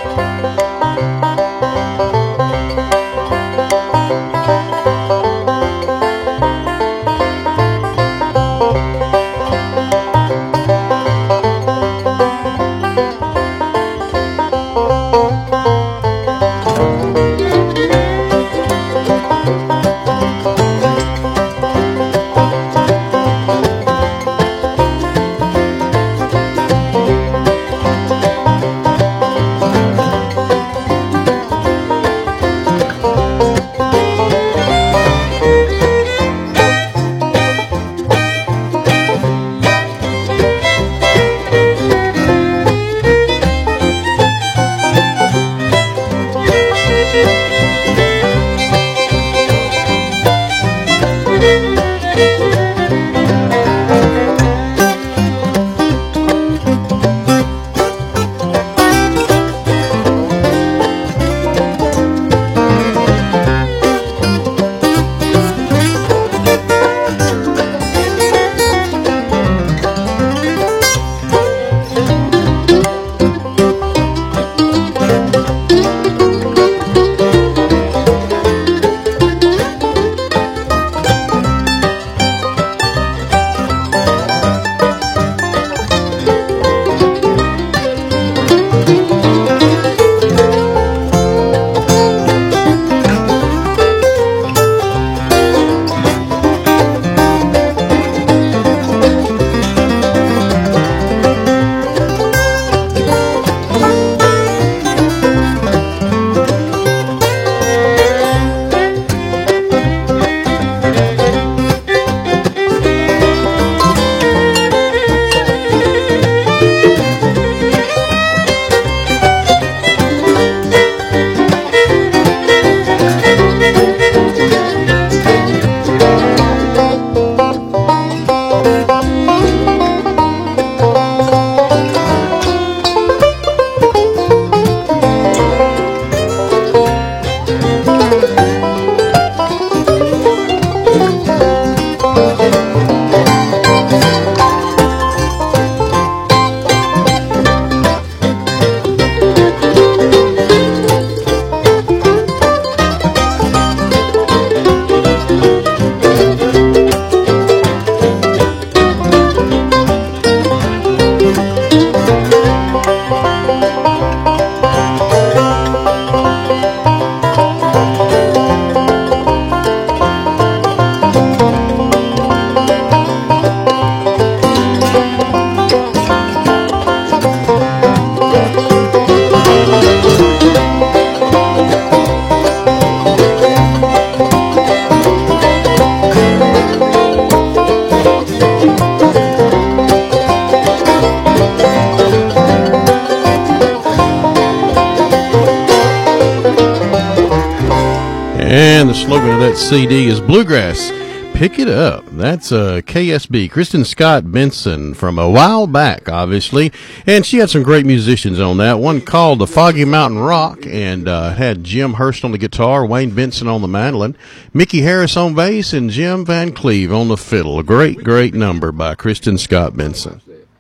And the slogan of that CD is Bluegrass. Pick it up. That's KSB, Kristen Scott Benson, from a while back, obviously. And she had some great musicians on that. One called the Foggy Mountain Rock, and had Jim Hurst on the guitar, Wayne Benson on the mandolin, Mickey Harris on bass, and Jim Van Cleve on the fiddle. A great, great number by Kristen Scott Benson.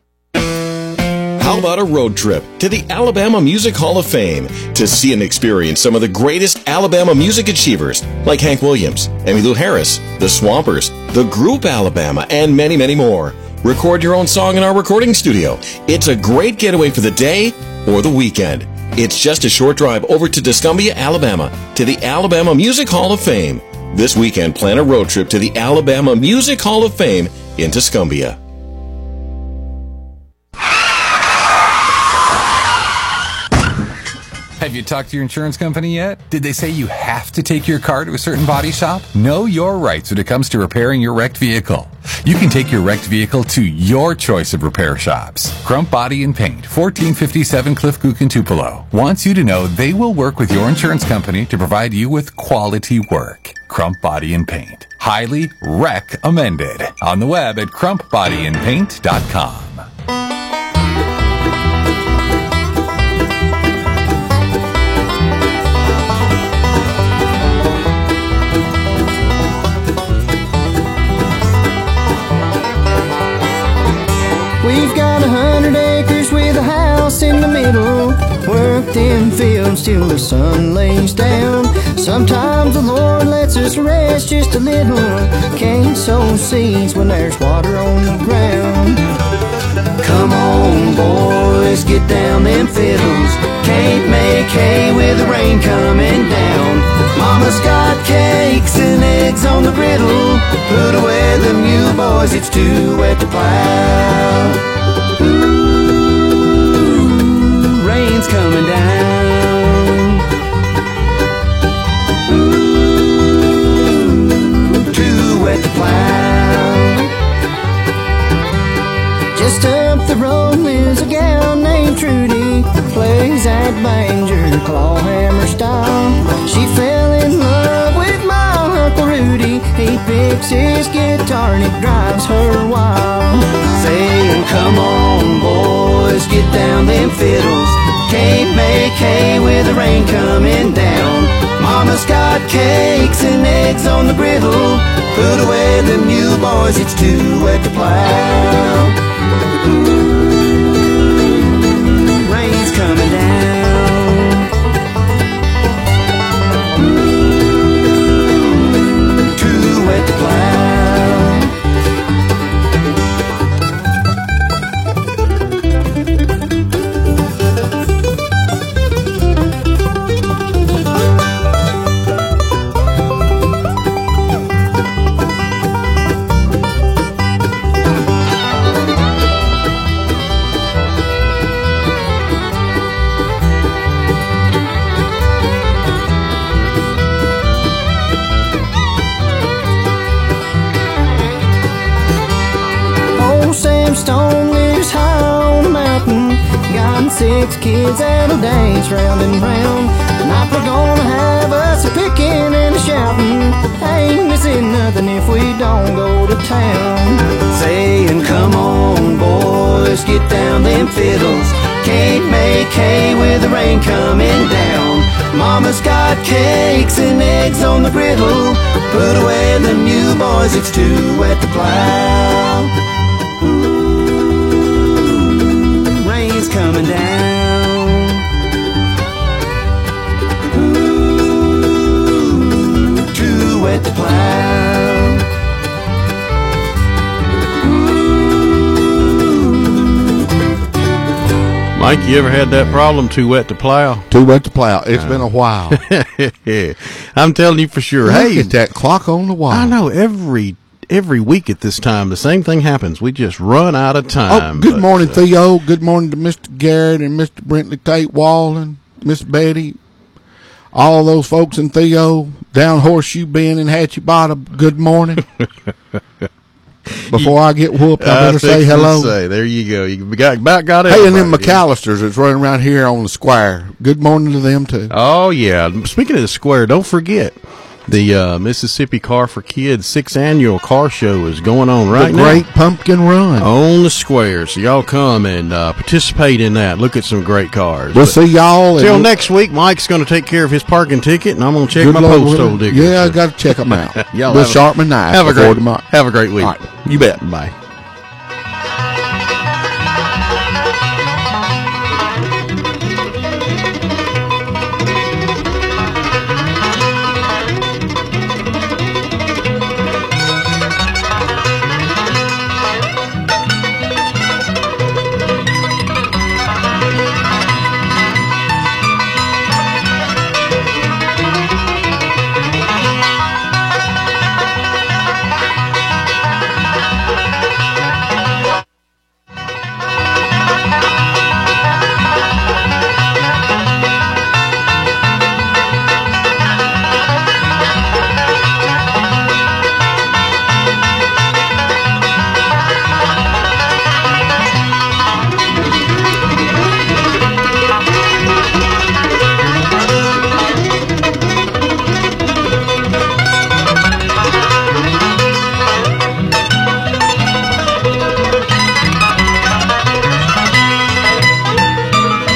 How about a road trip to the Alabama Music Hall of Fame to see and experience some of the greatest Alabama music achievers like Hank Williams, Emmylou Harris, the Swampers, the Group Alabama, and many, many more. Record your own song in our recording studio. It's a great getaway for the day or the weekend. It's just a short drive over to Tuscumbia, Alabama, to the Alabama Music Hall of Fame. This weekend, plan a road trip to the Alabama Music Hall of Fame in Tuscumbia. Have you talked to your insurance company yet? Did they say you have to take your car to a certain body shop? Know your rights when it comes to repairing your wrecked vehicle. You can take your wrecked vehicle to your choice of repair shops. Crump Body and Paint, 1457 Cliff Cook in Tupelo, wants you to know they will work with your insurance company to provide you with quality work. Crump Body and Paint. Highly recommended. On the web at crumpbodyandpaint.com. We've got 100 acres with a house in the middle. Work them fields till the sun lays down. Sometimes the Lord lets us rest just a little. Can't sow seeds when there's water on the ground. Come on, boys, get down them fiddles. Can't make hay with the rain coming down. Mama's got cakes and eggs on the griddle. Put away them you boys, it's too wet to plow. Ooh, rain's coming down. Ooh, too wet to plow. Just up the road lives a gal named Trudy, plays that banjo clawhammer style. She fell in love with my Uncle Rudy. He picks his guitar and it drives her wild. Saying, come on boys, get down them fiddles. Can't make hay with the rain coming down. Mama's got cakes and eggs on the griddle. Put away them new boys, it's too wet to plow. Ooh, rain's coming down. Ooh, too wet to plow. Stone lives high on a mountain. Got 6 kids that'll dance round and round. Tonight we're gonna have us a picking and a shouting. Ain't missing nothing if we don't go to town. Saying, come on boys, get down them fiddles. Can't make hay with the rain coming down. Mama's got cakes and eggs on the griddle. Put away the new boys, it's too wet to plow. Coming down. Ooh, too wet to plow. Mike, you ever had that problem, too wet to plow? Too wet to plow. It's been a while. I'm telling you for sure. Look Hey, at that clock on the wall. I know every week at this time, the same thing happens. We just run out of time. Oh, good morning, Theo. Good morning to Mr. Garrett and Mr. Brentley Tate Wallen, Miss Betty, all those folks in Theo, down Horseshoe Bend and Hatchie Bottom. Good morning. Before I get whooped, I better say hello. There you go. You got it. Hey, and them McAllisters that's running around here on the square. Good morning to them, too. Oh, yeah. Speaking of the square, don't forget, the Mississippi Car for Kids 6th Annual Car Show is going on right now. The Great Pumpkin Run. On the square. So y'all come and participate in that. Look at some great cars. We'll see y'all. Till next week, Mike's going to take care of his parking ticket, and I'm going to check my postal digger. Yeah, I got to check them out. Y'all We'll sharpen knife have a before great tomorrow. Have a great week. All right. You bet. Bye.